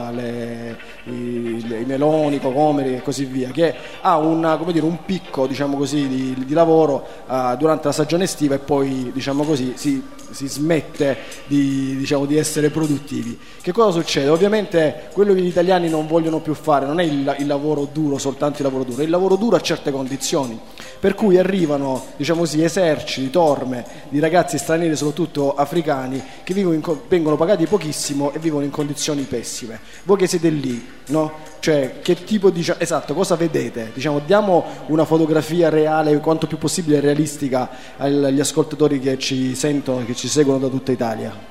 le, i, le, i meloni, i cocomeri e così via, che ha una, come dire, un picco, diciamo così, di, di lavoro uh, durante la stagione estiva e poi, diciamo così, si, si smette di, diciamo, di essere produttivi. Che cosa succede? Ovviamente quello che gli italiani non vogliono più fare non è il, il lavoro duro, soltanto il lavoro duro, è il lavoro duro a certe condizioni, per cui arrivano, diciamo così, eserciti, torme di ragazzi stranieri, soprattutto africani, che vivono in, vengono pagati pochissimo e vivono in condizioni pessime. Voi che siete lì, no? Cioè, che tipo di... Esatto, cosa vedete? Diciamo, diamo una fotografia reale, quanto più possibile realistica agli ascoltatori che ci sentono, che ci seguono da tutta Italia.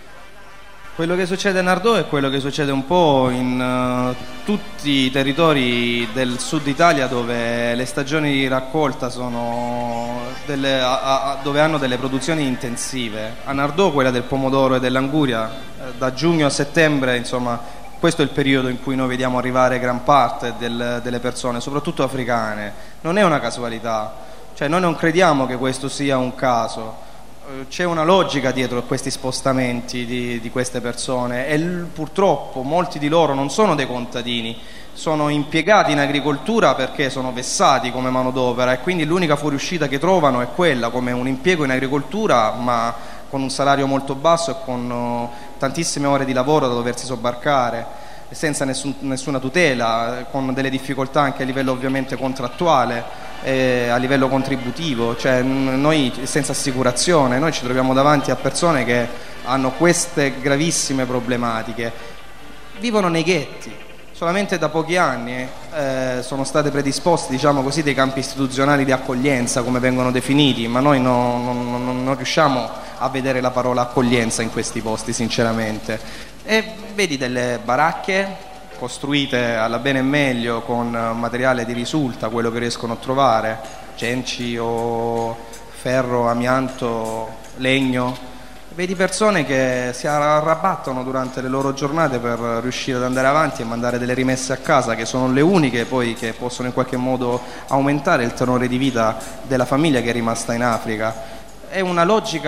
Quello che succede a Nardò è quello che succede un po' in uh, tutti i territori del sud Italia, dove le stagioni di raccolta sono delle, a, a, dove hanno delle produzioni intensive. A Nardò quella del pomodoro e dell'anguria, eh, da giugno a settembre, insomma, questo è il periodo in cui noi vediamo arrivare gran parte del, delle persone, soprattutto africane. Non è una casualità, cioè noi non crediamo che questo sia un caso. C'è una logica dietro questi spostamenti di, di queste persone e l- purtroppo molti di loro non sono dei contadini, sono impiegati in agricoltura perché sono vessati come manodopera e quindi l'unica fuoriuscita che trovano è quella, come un impiego in agricoltura, ma con un salario molto basso e con uh, tantissime ore di lavoro da doversi sobbarcare, senza nessun, nessuna tutela, con delle difficoltà anche a livello ovviamente contrattuale, eh, a livello contributivo, cioè noi senza assicurazione, noi ci troviamo davanti a persone che hanno queste gravissime problematiche, vivono nei ghetti, solamente da pochi anni eh, sono state predisposti, diciamo così, dei campi istituzionali di accoglienza, come vengono definiti, ma noi no, non, non, non riusciamo a vedere la parola accoglienza in questi posti, sinceramente. E vedi delle baracche costruite alla bene e meglio con materiale di risulta, quello che riescono a trovare, cenci o ferro, amianto, legno. Vedi persone che si arrabattono durante le loro giornate per riuscire ad andare avanti e mandare delle rimesse a casa, che sono le uniche poi che possono in qualche modo aumentare il tenore di vita della famiglia che è rimasta in Africa. È una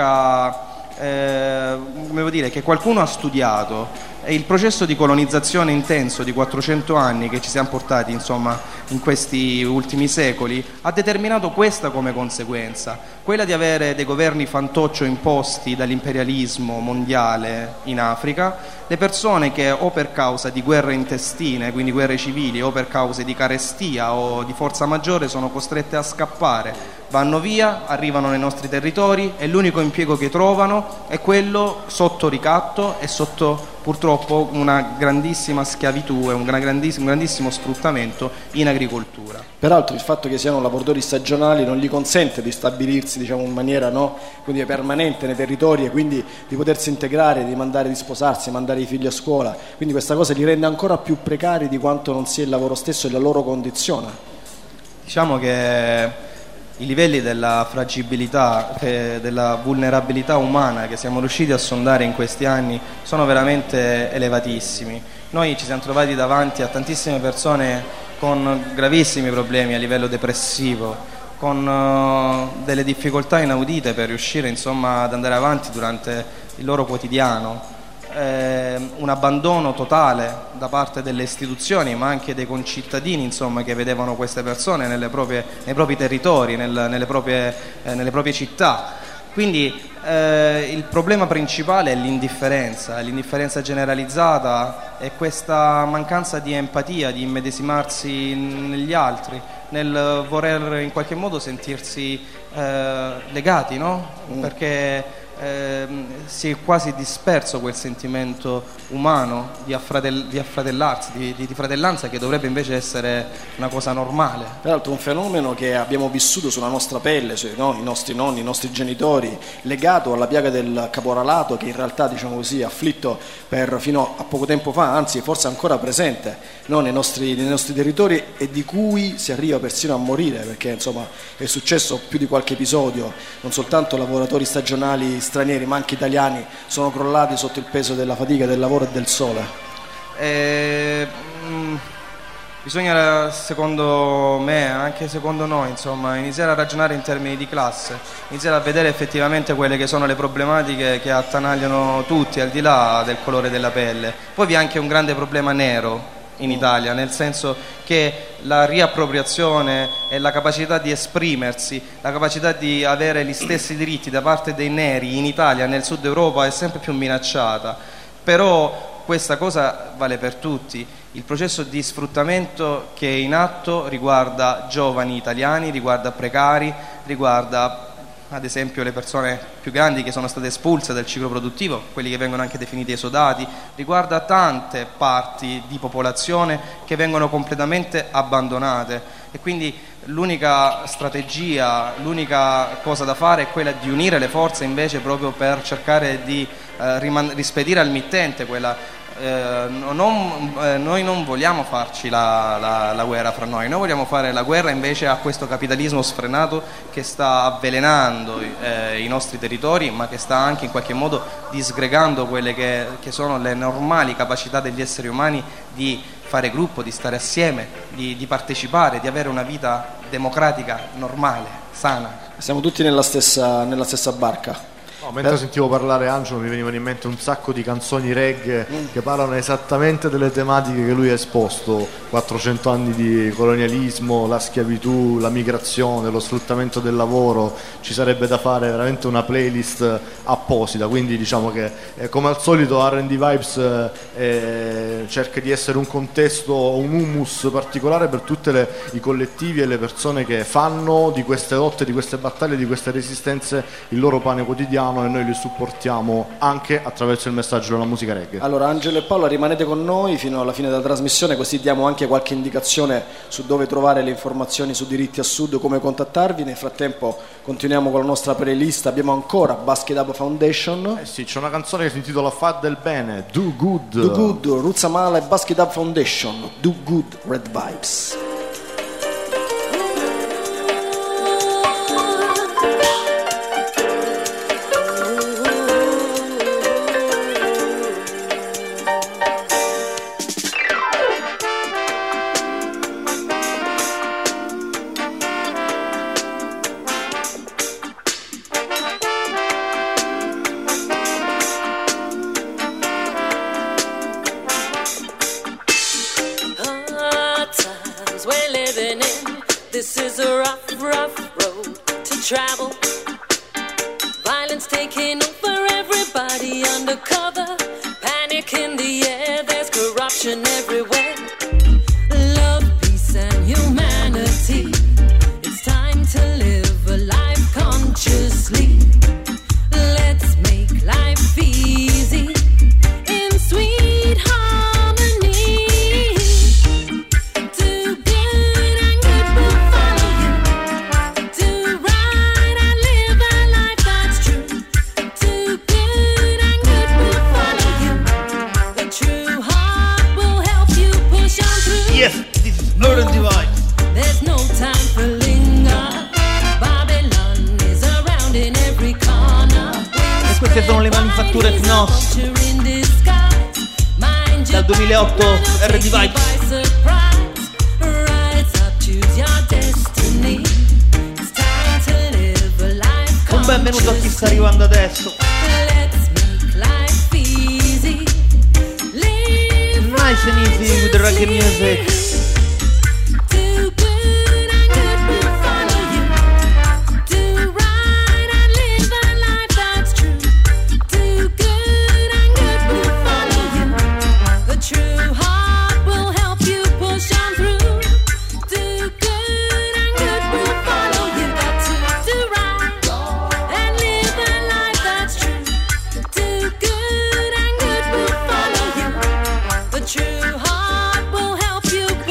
logica, eh, come devo dire, che qualcuno ha studiato. E il processo di colonizzazione intenso di quattrocento anni che ci siamo portati, insomma, in questi ultimi secoli ha determinato questa come conseguenza, quella di avere dei governi fantoccio imposti dall'imperialismo mondiale in Africa, le persone che o per causa di guerre intestine, quindi guerre civili, o per cause di carestia o di forza maggiore sono costrette a scappare, vanno via, arrivano nei nostri territori e l'unico impiego che trovano è quello sotto ricatto e sotto purtroppo una grandissima schiavitù e un grandissimo, un grandissimo sfruttamento in agricoltura. Peraltro il fatto che siano lavoratori stagionali non gli consente di stabilirsi, diciamo, in maniera, no, quindi permanente nei territori e quindi di potersi integrare, di mandare, di sposarsi, mandare i figli a scuola. Quindi questa cosa li rende ancora più precari di quanto non sia il lavoro stesso e la loro condizione. Diciamo che i livelli della fragilità, eh, della vulnerabilità umana che siamo riusciti a sondare in questi anni sono veramente elevatissimi. Noi ci siamo trovati davanti a tantissime persone con gravissimi problemi a livello depressivo, con uh, delle difficoltà inaudite per riuscire, insomma, ad andare avanti durante il loro quotidiano. Eh, un abbandono totale da parte delle istituzioni ma anche dei concittadini, insomma, che vedevano queste persone nelle proprie, nei propri territori, nel, nelle, proprie, eh, nelle proprie città. Quindi eh, il problema principale è l'indifferenza, l'indifferenza generalizzata e questa mancanza di empatia, di immedesimarsi negli altri, nel voler in qualche modo sentirsi eh, legati, no? Mm. Perché Eh, si è quasi disperso quel sentimento umano di, affratell- di affratellarsi, di, di, di fratellanza, che dovrebbe invece essere una cosa normale. Peraltro un fenomeno che abbiamo vissuto sulla nostra pelle, cioè, no? I nostri nonni, i nostri genitori, legato alla piaga del caporalato, che in realtà, diciamo così, afflitto per fino a poco tempo fa, anzi forse ancora presente, no? nei, nostri, nei nostri territori, e di cui si arriva persino a morire, perché insomma è successo più di qualche episodio, non soltanto lavoratori stagionali stranieri ma anche italiani sono crollati sotto il peso della fatica, del lavoro e del sole. Eh, mh, bisogna, secondo me, anche secondo noi, insomma, iniziare a ragionare in termini di classe, iniziare a vedere effettivamente quelle che sono le problematiche che attanagliano tutti, al di là del colore della pelle. Poi vi è anche un grande problema nero in Italia, nel senso che la riappropriazione e la capacità di esprimersi, la capacità di avere gli stessi diritti da parte dei neri in Italia, nel sud Europa, è sempre più minacciata. Però questa cosa vale per tutti. Il processo di sfruttamento che è in atto riguarda giovani italiani, riguarda precari, riguarda ad esempio le persone più grandi che sono state espulse dal ciclo produttivo, quelli che vengono anche definiti esodati, riguarda tante parti di popolazione che vengono completamente abbandonate, e quindi l'unica strategia, l'unica cosa da fare è quella di unire le forze invece proprio per cercare di eh, riman- rispedire al mittente quella. Eh, non, eh, noi non vogliamo farci la, la, la guerra fra noi, noi vogliamo fare la guerra invece a questo capitalismo sfrenato che sta avvelenando eh, i nostri territori, ma che sta anche in qualche modo disgregando quelle che, che sono le normali capacità degli esseri umani di fare gruppo, di stare assieme, di, di partecipare, di avere una vita democratica, normale, sana. Siamo tutti nella stessa, nella stessa barca. No, mentre eh. sentivo parlare Angelo mi venivano in mente un sacco di canzoni reggae mm. che parlano esattamente delle tematiche che lui ha esposto: quattrocento anni di colonialismo, la schiavitù, la migrazione, lo sfruttamento del lavoro. Ci sarebbe da fare veramente una playlist apposita, quindi diciamo che eh, come al solito R and D Vibes eh, cerca di essere un contesto, un humus particolare per tutti i collettivi e le persone che fanno di queste lotte, di queste battaglie, di queste resistenze il loro pane quotidiano, giamaicano e noi li supportiamo anche attraverso il messaggio della musica reggae. Allora Angelo e Paola, rimanete con noi fino alla fine della trasmissione, così diamo anche qualche indicazione su dove trovare le informazioni su Diritti a Sud, come contattarvi. Nel frattempo continuiamo con la nostra playlist, abbiamo ancora Basket Up Foundation. Eh sì, c'è una canzone che si intitola Fa del bene, Do Good. Do Good, Roots Amala e Basket Up Foundation, Do Good, Red Vibes. Travel, violence taking over everybody undercover, panic in the air, there's corruption everywhere. Love, peace and humanity, it's time to live a life consciously. Let's make life easy in sweet harmony. Do good and good will follow you. Do right and live a life that's true. Do good and good will follow you. The true heart will help you push on through. Yes, this is Red Vibes. There's no time for linger. Babylon is around in every corner. E queste sono le manifatture Knos. Dal duemilaotto R D Vibes. Un benvenuto a chi sta arrivando adesso. Nice and easy with the reggae music. True heart will help you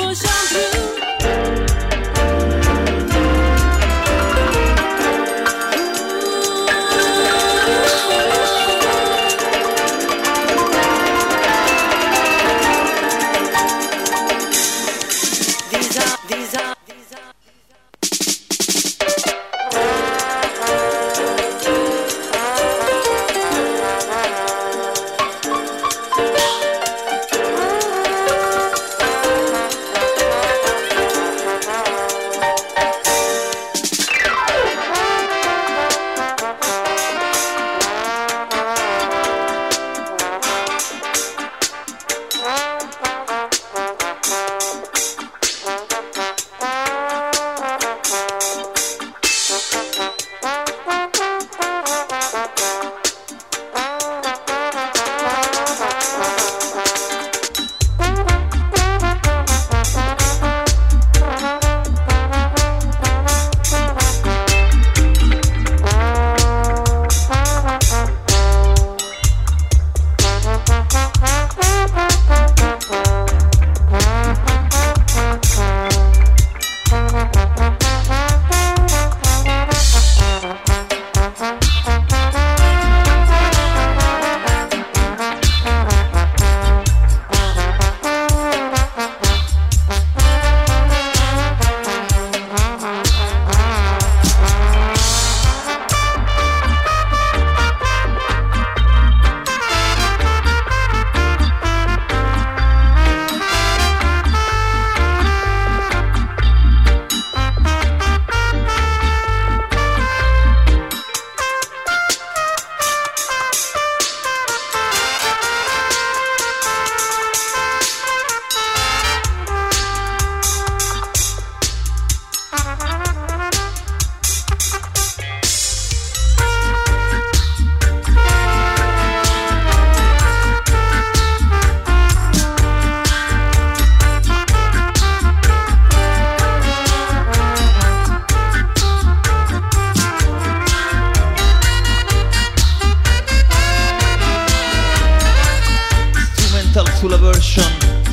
version.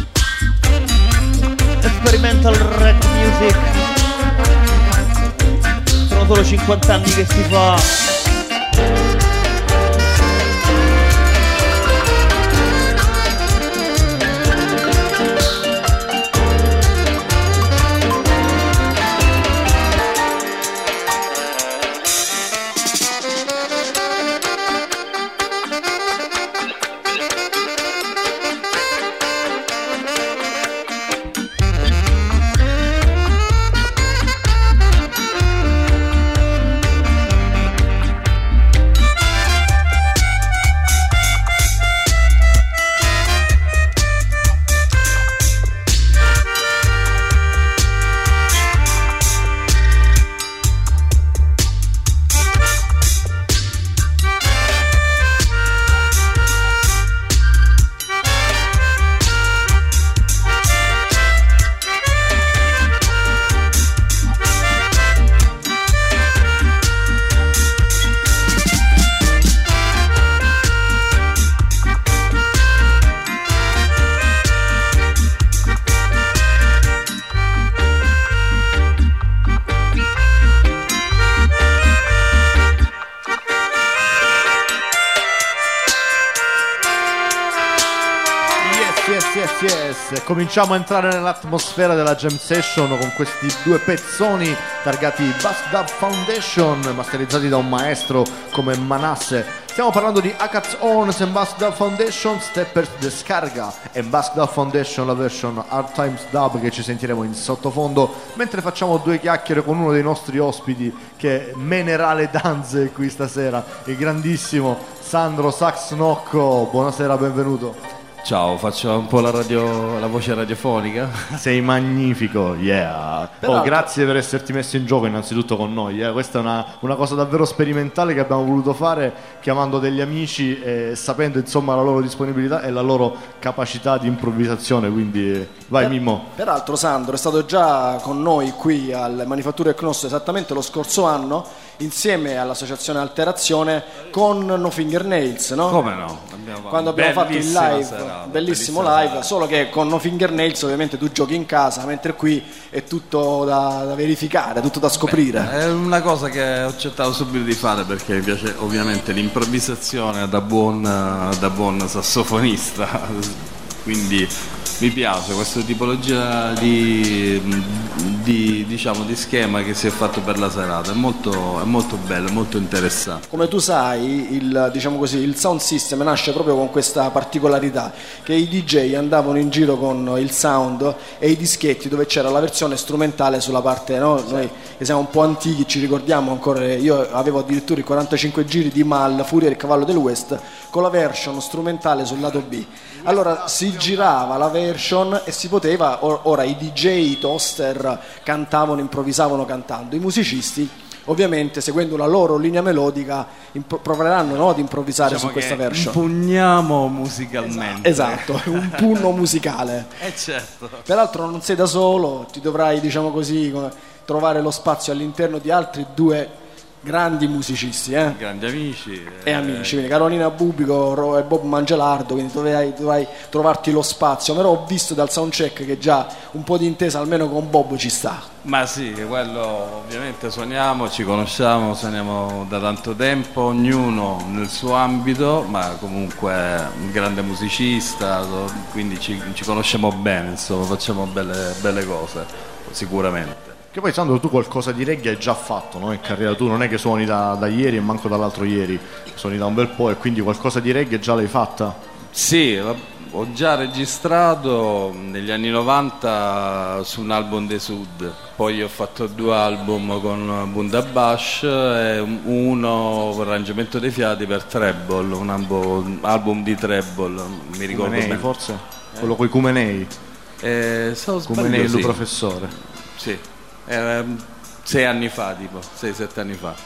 Experimental rap music. Sono solo cinquanta anni che si fa. Cominciamo a entrare nell'atmosfera della jam session con questi due pezzoni targati Bust Dub Foundation, masterizzati da un maestro come Manasse. Stiamo parlando di Akats Horns e Bust Dub Foundation, Steppers Descarga e Bust Dub Foundation, la version Hard Times Dub che ci sentiremo in sottofondo mentre facciamo due chiacchiere con uno dei nostri ospiti che menerà le danze qui stasera, il grandissimo Sandro Sax Nocco. Buonasera, benvenuto. Ciao, faccio un po' la, radio, la voce radiofonica. Sei magnifico, yeah. Oh, grazie per esserti messo in gioco innanzitutto con noi. Eh. Questa è una, una cosa davvero sperimentale che abbiamo voluto fare chiamando degli amici e sapendo insomma la loro disponibilità e la loro capacità di improvvisazione. Quindi vai, per, Mimmo. Peraltro Sandro è stato già con noi qui alle Manifatture Knoss esattamente lo scorso anno insieme all'associazione Alterazione con No Fingernails, no? Come no? Abbiamo Quando abbiamo fatto il live, serata, bellissimo live, serata. Solo che con No Fingernails ovviamente tu giochi in casa, mentre qui è tutto da, da verificare, tutto da scoprire. Beh, è una cosa che ho accettato subito di fare perché mi piace ovviamente l'improvvisazione da buon, da buon sassofonista, quindi mi piace questa tipologia di, di, diciamo, di schema che si è fatto per la serata, è molto, è molto bello, è molto interessante. Come tu sai, il, diciamo così, il sound system nasce proprio con questa particolarità, che i D J andavano in giro con il sound e i dischetti dove c'era la versione strumentale sulla parte, no? Noi che siamo un po' antichi ci ricordiamo ancora, io avevo addirittura i quarantacinque giri di Mal, Furia del Cavallo del West, con la version strumentale sul lato B. Allora si girava la version e si poteva, ora i D J, i toaster cantavano, improvvisavano cantando, i musicisti ovviamente seguendo la loro linea melodica imp- proveranno, no, ad improvvisare, diciamo, su questa version. Impugniamo musicalmente. Esatto, esatto, un pugno musicale. Eh certo. Peraltro non sei da solo, ti dovrai, diciamo così, trovare lo spazio all'interno di altri due grandi musicisti, eh? grandi amici e eh... amici, quindi Carolina Bubico e Bob Mangelardo, quindi dovrai, dovrai trovarti lo spazio, però ho visto dal soundcheck che già un po' di intesa almeno con Bob ci sta. Ma sì, quello ovviamente suoniamo, ci conosciamo, suoniamo da tanto tempo, ognuno nel suo ambito, ma comunque un grande musicista, quindi ci, ci conosciamo bene, insomma, facciamo belle, belle cose, sicuramente. Che poi Sandro, tu qualcosa di reggae hai già fatto, no? In carriera, tu non è che suoni da, da ieri e manco dall'altro ieri, suoni da un bel po' e quindi qualcosa di reggae già l'hai fatta? Sì, ho già registrato negli anni novanta su un album dei Sud, poi ho fatto due album con Bundabash e uno arrangiamento dei fiati per Treble, un album, album di Treble, mi ricordo Cumenei, bene. Forse? Eh? Quello con i Cumenei? Eh, Cumenei, sì. Professore. Sì. Era sei anni fa, tipo sei sette anni fa.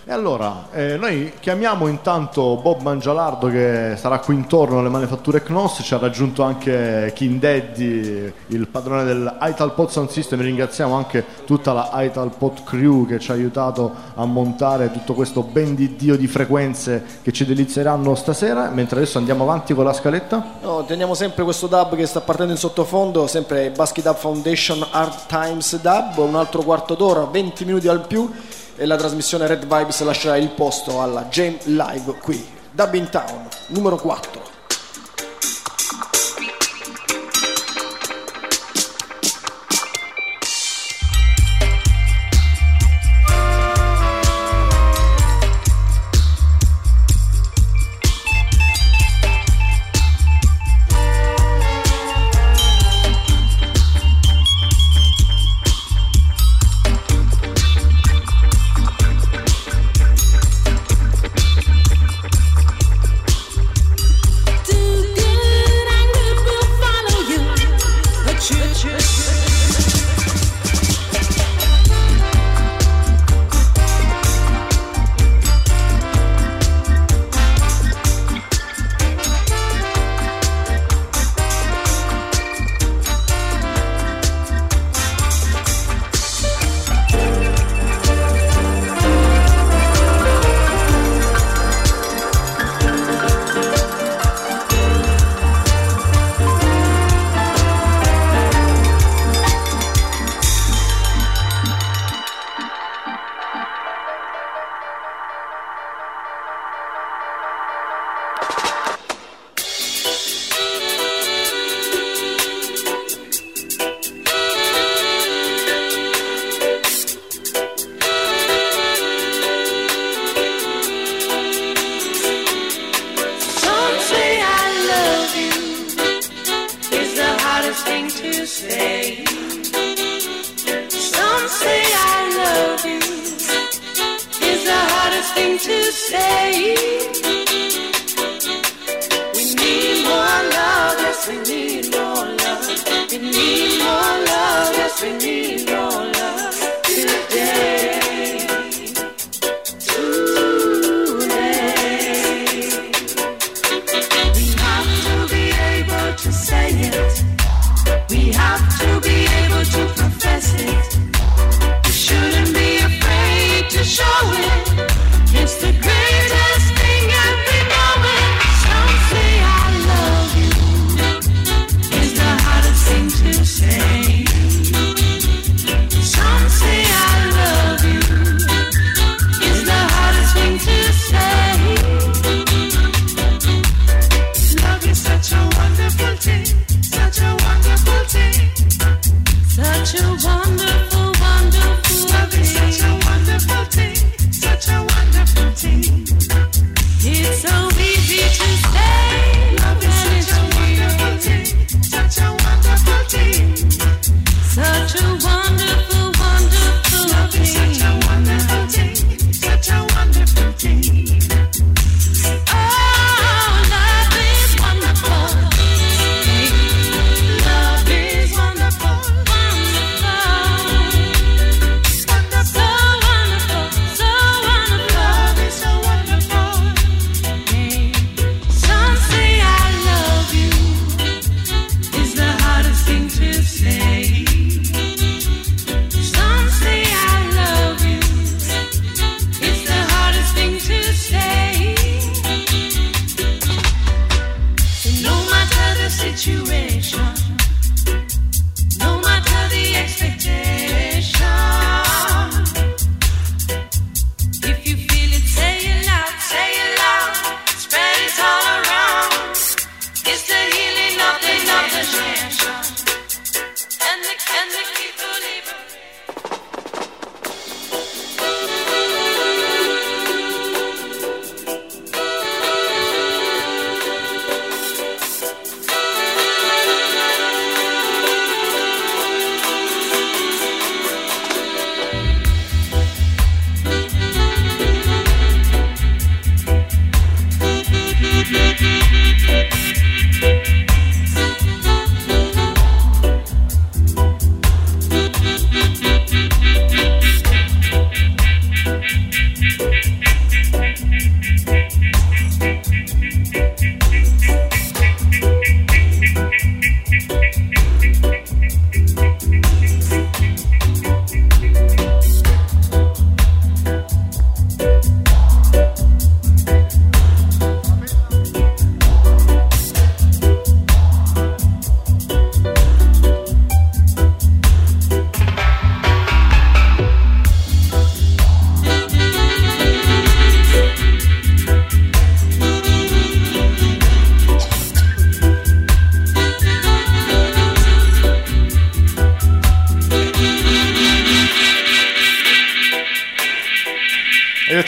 E allora, eh, noi chiamiamo intanto Bob Mangialardo, che sarà qui intorno alle manifatture Knos. Ci ha raggiunto anche King Daddy, il padrone del Italpod Sound System. Ringraziamo anche tutta la Italpod crew che ci ha aiutato a montare tutto questo ben di Dio di frequenze che ci delizieranno stasera. Mentre adesso andiamo avanti con la scaletta. No, teniamo sempre questo dub che sta partendo in sottofondo, sempre Baschi Dub Foundation Hard Times Dub, un altro quarto d'ora, venti minuti al più, e la trasmissione Red Vibes lascerà il posto alla Jam Live qui, Dub in Town, numero quattro.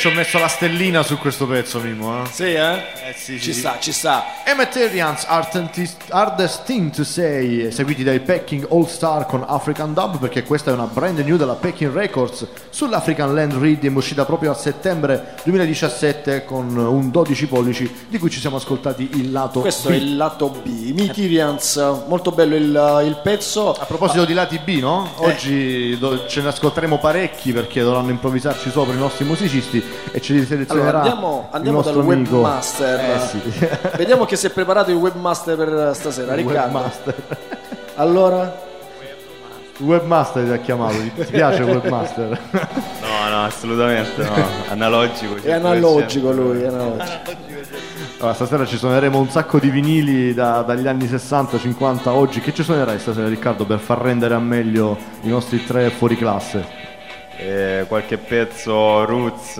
ci ho messo la stellina su questo pezzo, Mimmo. Eh? Sì, eh? Eh sì, Ci sì. sta, ci sta. Emeterians Hardest Thing to Say, seguiti dai Peking All Star con African Dub, perché questa è una brand new della Peking Records sull'African Land Rhythm, uscita proprio a settembre duemiladiciassette con un dodici pollici, di cui ci siamo ascoltati il lato Questo B. è il lato B. Meterians, molto bello il, il pezzo. A proposito di lati B, no? Oggi do- ce ne ascolteremo parecchi perché dovranno improvvisarci sopra i nostri musicisti e ce li selezionerà. Allora, andiamo, andiamo il dal nostro amico. webmaster. Eh sì. Vediamo che si è preparato il webmaster per stasera. Il Riccardo. webmaster. Allora, Il webmaster ti ha chiamato, ti ti piace il webmaster? No, no, assolutamente no. Analogico. è analogico lui, è analogico. Allora, stasera ci suoneremo un sacco di vinili da- dagli anni sessanta, cinquanta, oggi. Che ci suonerai stasera, Riccardo, per far rendere a meglio i nostri tre fuori classe? Eh, qualche pezzo roots.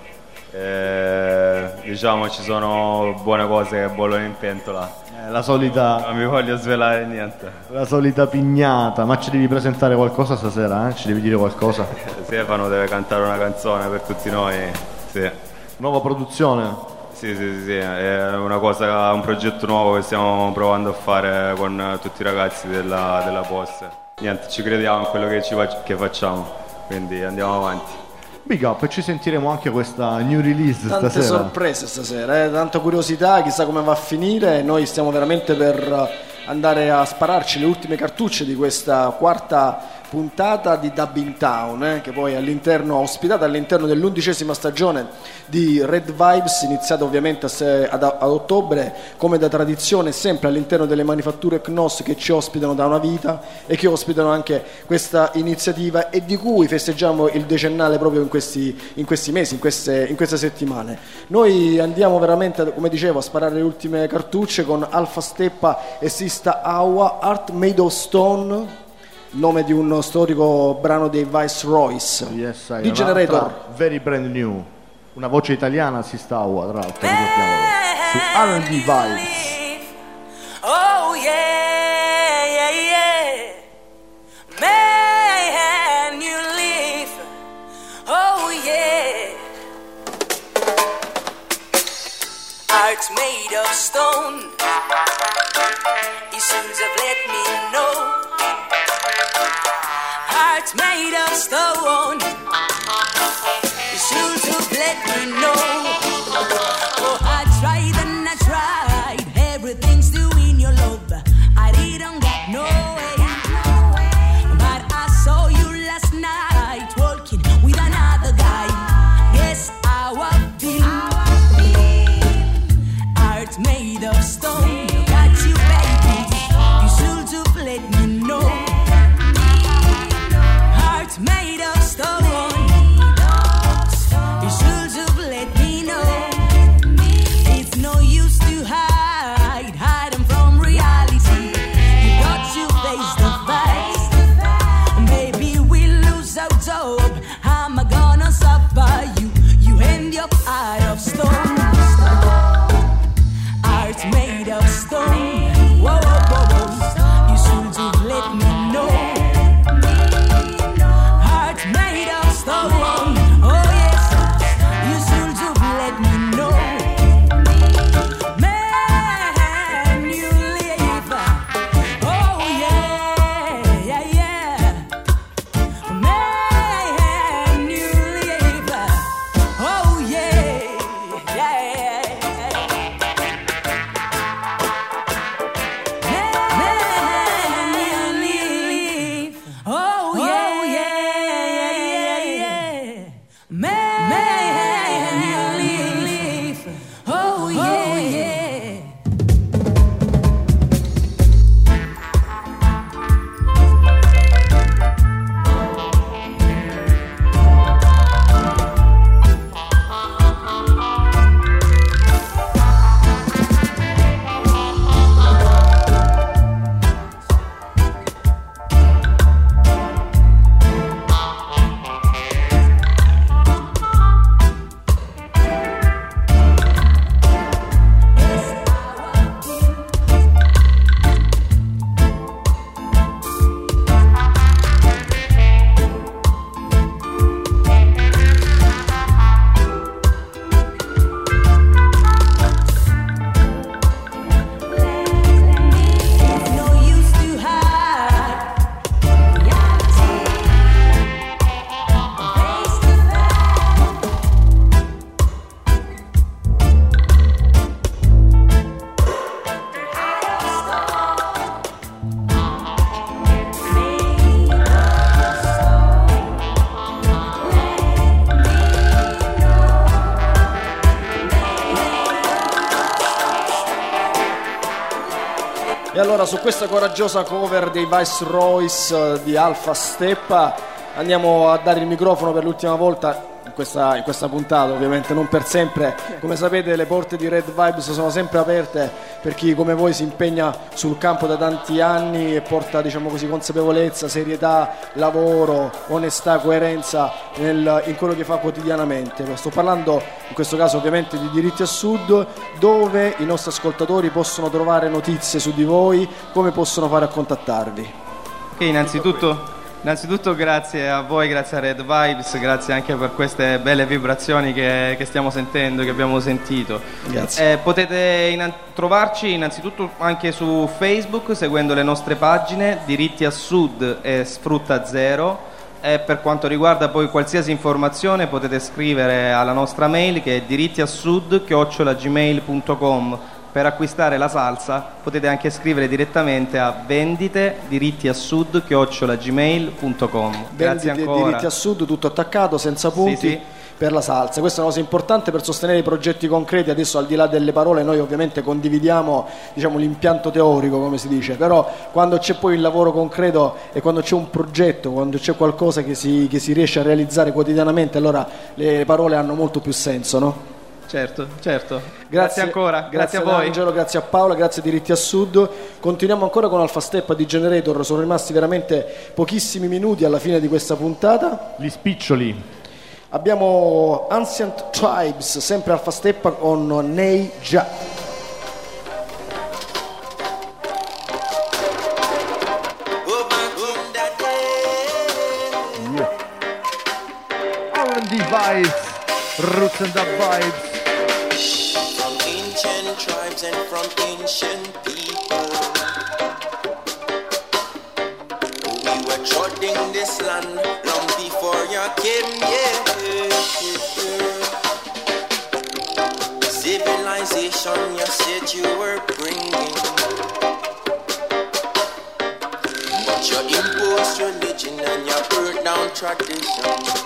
Eh, diciamo ci sono buone cose che bollono in pentola. Eh, la solita Non mi voglio svelare niente. la solita pignata. Ma ci devi presentare qualcosa stasera, eh? Ci devi dire qualcosa? Stefano deve cantare una canzone per tutti noi. Sì. Nuova produzione? Sì, sì, sì, sì, è una cosa, un progetto nuovo che stiamo provando a fare con tutti i ragazzi della, della Poste. Niente, ci crediamo in quello che, ci fac- che facciamo, quindi andiamo avanti. Big up, e ci sentiremo anche questa new release Tante stasera. sorprese stasera, eh? Tanta curiosità, chissà come va a finire. Noi stiamo veramente per andare a spararci le ultime cartucce di questa quarta puntata di Dubbing Town, eh? che poi all'interno, ospitata all'interno dell'undicesima stagione di Red Vibes, iniziata ovviamente a se- ad, ad ottobre, come da tradizione, sempre all'interno delle manifatture Knos che ci ospitano da una vita e che ospitano anche questa iniziativa e di cui festeggiamo il decennale proprio in questi, in questi mesi, in queste, in queste settimane. Noi andiamo veramente, come dicevo, a sparare le ultime cartucce con Alpha Steppa e Sista Awa, Art Made of Stone, nome di uno storico brano dei Vice Royce. Yes, I- di Generator. un'altra very brand new. Una voce italiana, si sta tra l'altro, ricordiamolo. Su R and B Vibes. Oh yeah, yeah, yeah. Man, you live. Oh yeah. Art made of stone. Issues have let me know. Art made of stone. Issues have let me know. Oh, I tried and I tried. Everything's doing your love. I didn't get no way. But I saw you last night walking with another guy. Yes, our beam. Art made of stone. Got you, baby. You should have let me know. Art made of stone. You should have let me know. It's no use to hide, hide 'em from reality. You got to face the facts. Baby, we lose our job. How am I gonna suffer you? You and your heart of stone. Art made of stone. Whoa, whoa, whoa, whoa. You should have let me know. Heart made of stone. Oh yes, you should have let me know. Man, you live. Oh yeah, yeah, yeah. Man, you live. Oh yeah, yeah, E allora su questa coraggiosa cover dei Viceroys di Alpha Steppa andiamo a dare il microfono per l'ultima volta in questa, in questa puntata, ovviamente non per sempre. Come sapete le porte di Red Vibes sono sempre aperte per chi come voi si impegna sul campo da tanti anni e porta, diciamo così, consapevolezza, serietà, lavoro, onestà, coerenza nel, in quello che fa quotidianamente. Sto parlando in questo caso ovviamente di Diritti a Sud, dove i nostri ascoltatori possono trovare notizie su di voi, come possono fare a contattarvi. Ok, innanzitutto Innanzitutto grazie a voi, grazie a Red Vibes, grazie anche per queste belle vibrazioni che, che stiamo sentendo, che abbiamo sentito. Grazie. Eh, potete innan- trovarci innanzitutto anche su Facebook seguendo le nostre pagine Diritti a Sud e Sfrutta Zero, e per quanto riguarda poi qualsiasi informazione potete scrivere alla nostra mail che è dirittiasud chiocciola gmail punto com. Per acquistare la salsa potete anche scrivere direttamente a vendite diritti a sud chiocciola gmail punto com. Grazie Vendite ancora. Diritti a Sud, tutto attaccato, senza punti. Sì, sì. Per la salsa, questa è una cosa importante per sostenere i progetti concreti. Adesso, al di là delle parole, noi ovviamente condividiamo, diciamo, l'impianto teorico, come si dice, però quando c'è poi il lavoro concreto e quando c'è un progetto, quando c'è qualcosa che si, che si riesce a realizzare quotidianamente, allora le parole hanno molto più senso, no? Certo, certo. Grazie, Grazie ancora, grazie, grazie a voi. Angelo, grazie a Paola, grazie a Diritti a Sud. Continuiamo ancora con Alpha Steppa di Generator, sono rimasti veramente pochissimi minuti alla fine di questa puntata. Gli spiccioli. Abbiamo Ancient Tribes, sempre Alpha Steppa con Nei Già. R and D vibes, roots and the vibes. From ancient tribes and from ancient people, we were trotting this land long before you came, yeah. Civilization you said you were bringing, but you imposed religion and you burnt down tradition.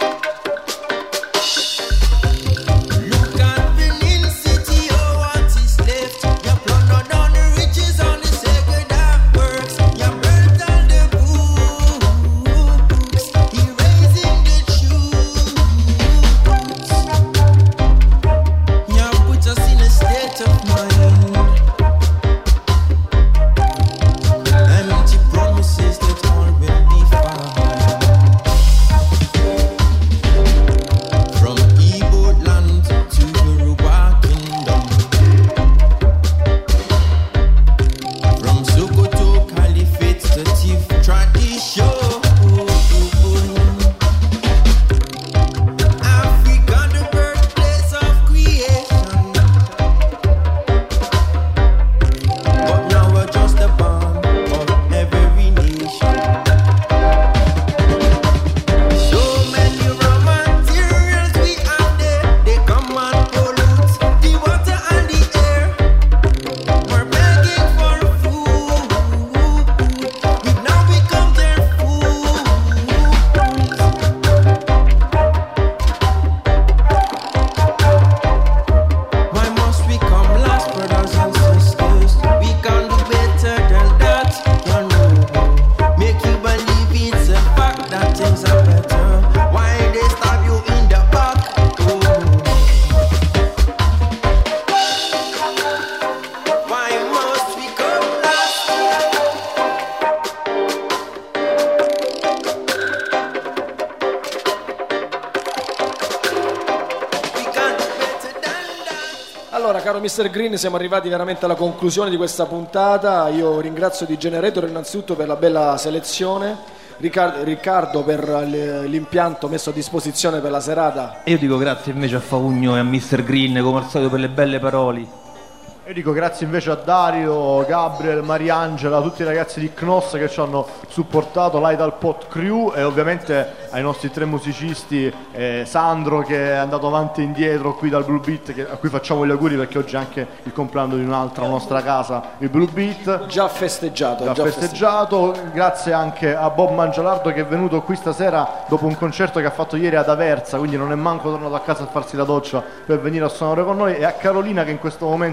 Allora, caro mister Green, siamo arrivati veramente alla conclusione di questa puntata. Io ringrazio di Generator innanzitutto per la bella selezione, Riccardo, Riccardo per l'impianto messo a disposizione per la serata. Io dico grazie invece a Favugno e a mister Green, come al solito, per le belle parole. Io dico grazie invece a Dario, Gabriel, Mariangela, tutti i ragazzi di Knoss che ci hanno supportato, l'Idal Pot Crew, e ovviamente ai nostri tre musicisti, eh, Sandro che è andato avanti e indietro qui dal Blue Beat, che, a cui facciamo gli auguri perché oggi è anche il compleanno di un'altra nostra casa, il Blue Beat. Già festeggiato. Già, già festeggiato. festeggiato. Grazie anche a Bob Mangialardo che è venuto qui stasera dopo un concerto che ha fatto ieri ad Aversa, quindi non è manco tornato a casa a farsi la doccia per venire a suonare con noi, e a Carolina che in questo momento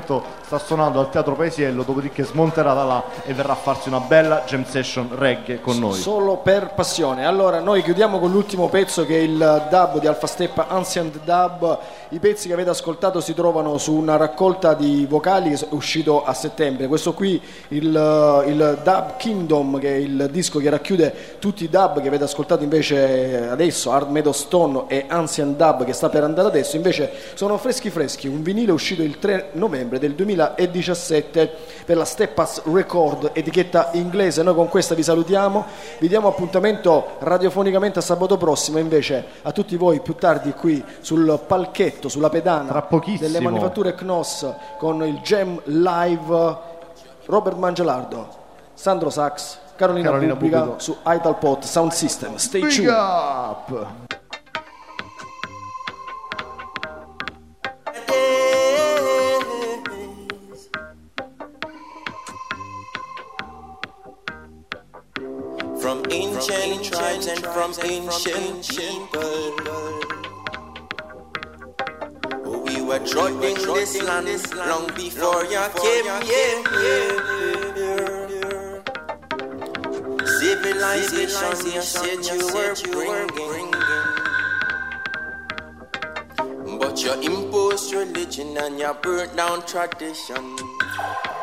sta suonando al Teatro Paesiello, dopodiché smonterà da là e verrà a farsi una bella jam session reggae con noi. Solo per passione. Allora noi chiudiamo con l'ultimo pezzo che è il dub di Alpha Step, Ancient Dub. I pezzi che avete ascoltato si trovano su una raccolta di vocali che è uscito a settembre. Questo qui, il, il Dub Kingdom, che è il disco che racchiude tutti i dub che avete ascoltato invece adesso, Hard Metal Stone e Ancient Dub che sta per andare adesso, invece sono freschi freschi, un vinile uscito il tre novembre del duemiladiciassette per la Step Us Record, etichetta inglese. Noi con questa vi salutiamo, vi diamo appuntamento radiofonicamente a sabato prossimo, invece a tutti voi più tardi qui sul palchetto, sulla pedana delle manifatture Knos con il Jam Live, Robert Mangelardo, Sandro Sax, Carolina, Carolina Pubblica Pubblico. su Italpot Sound System. Stay Big tuned. up! From ancient tribes and from ancient people, we were trotting this land long before you came here. Civilization, you said you were bringing, but you imposed religion and you burnt down tradition.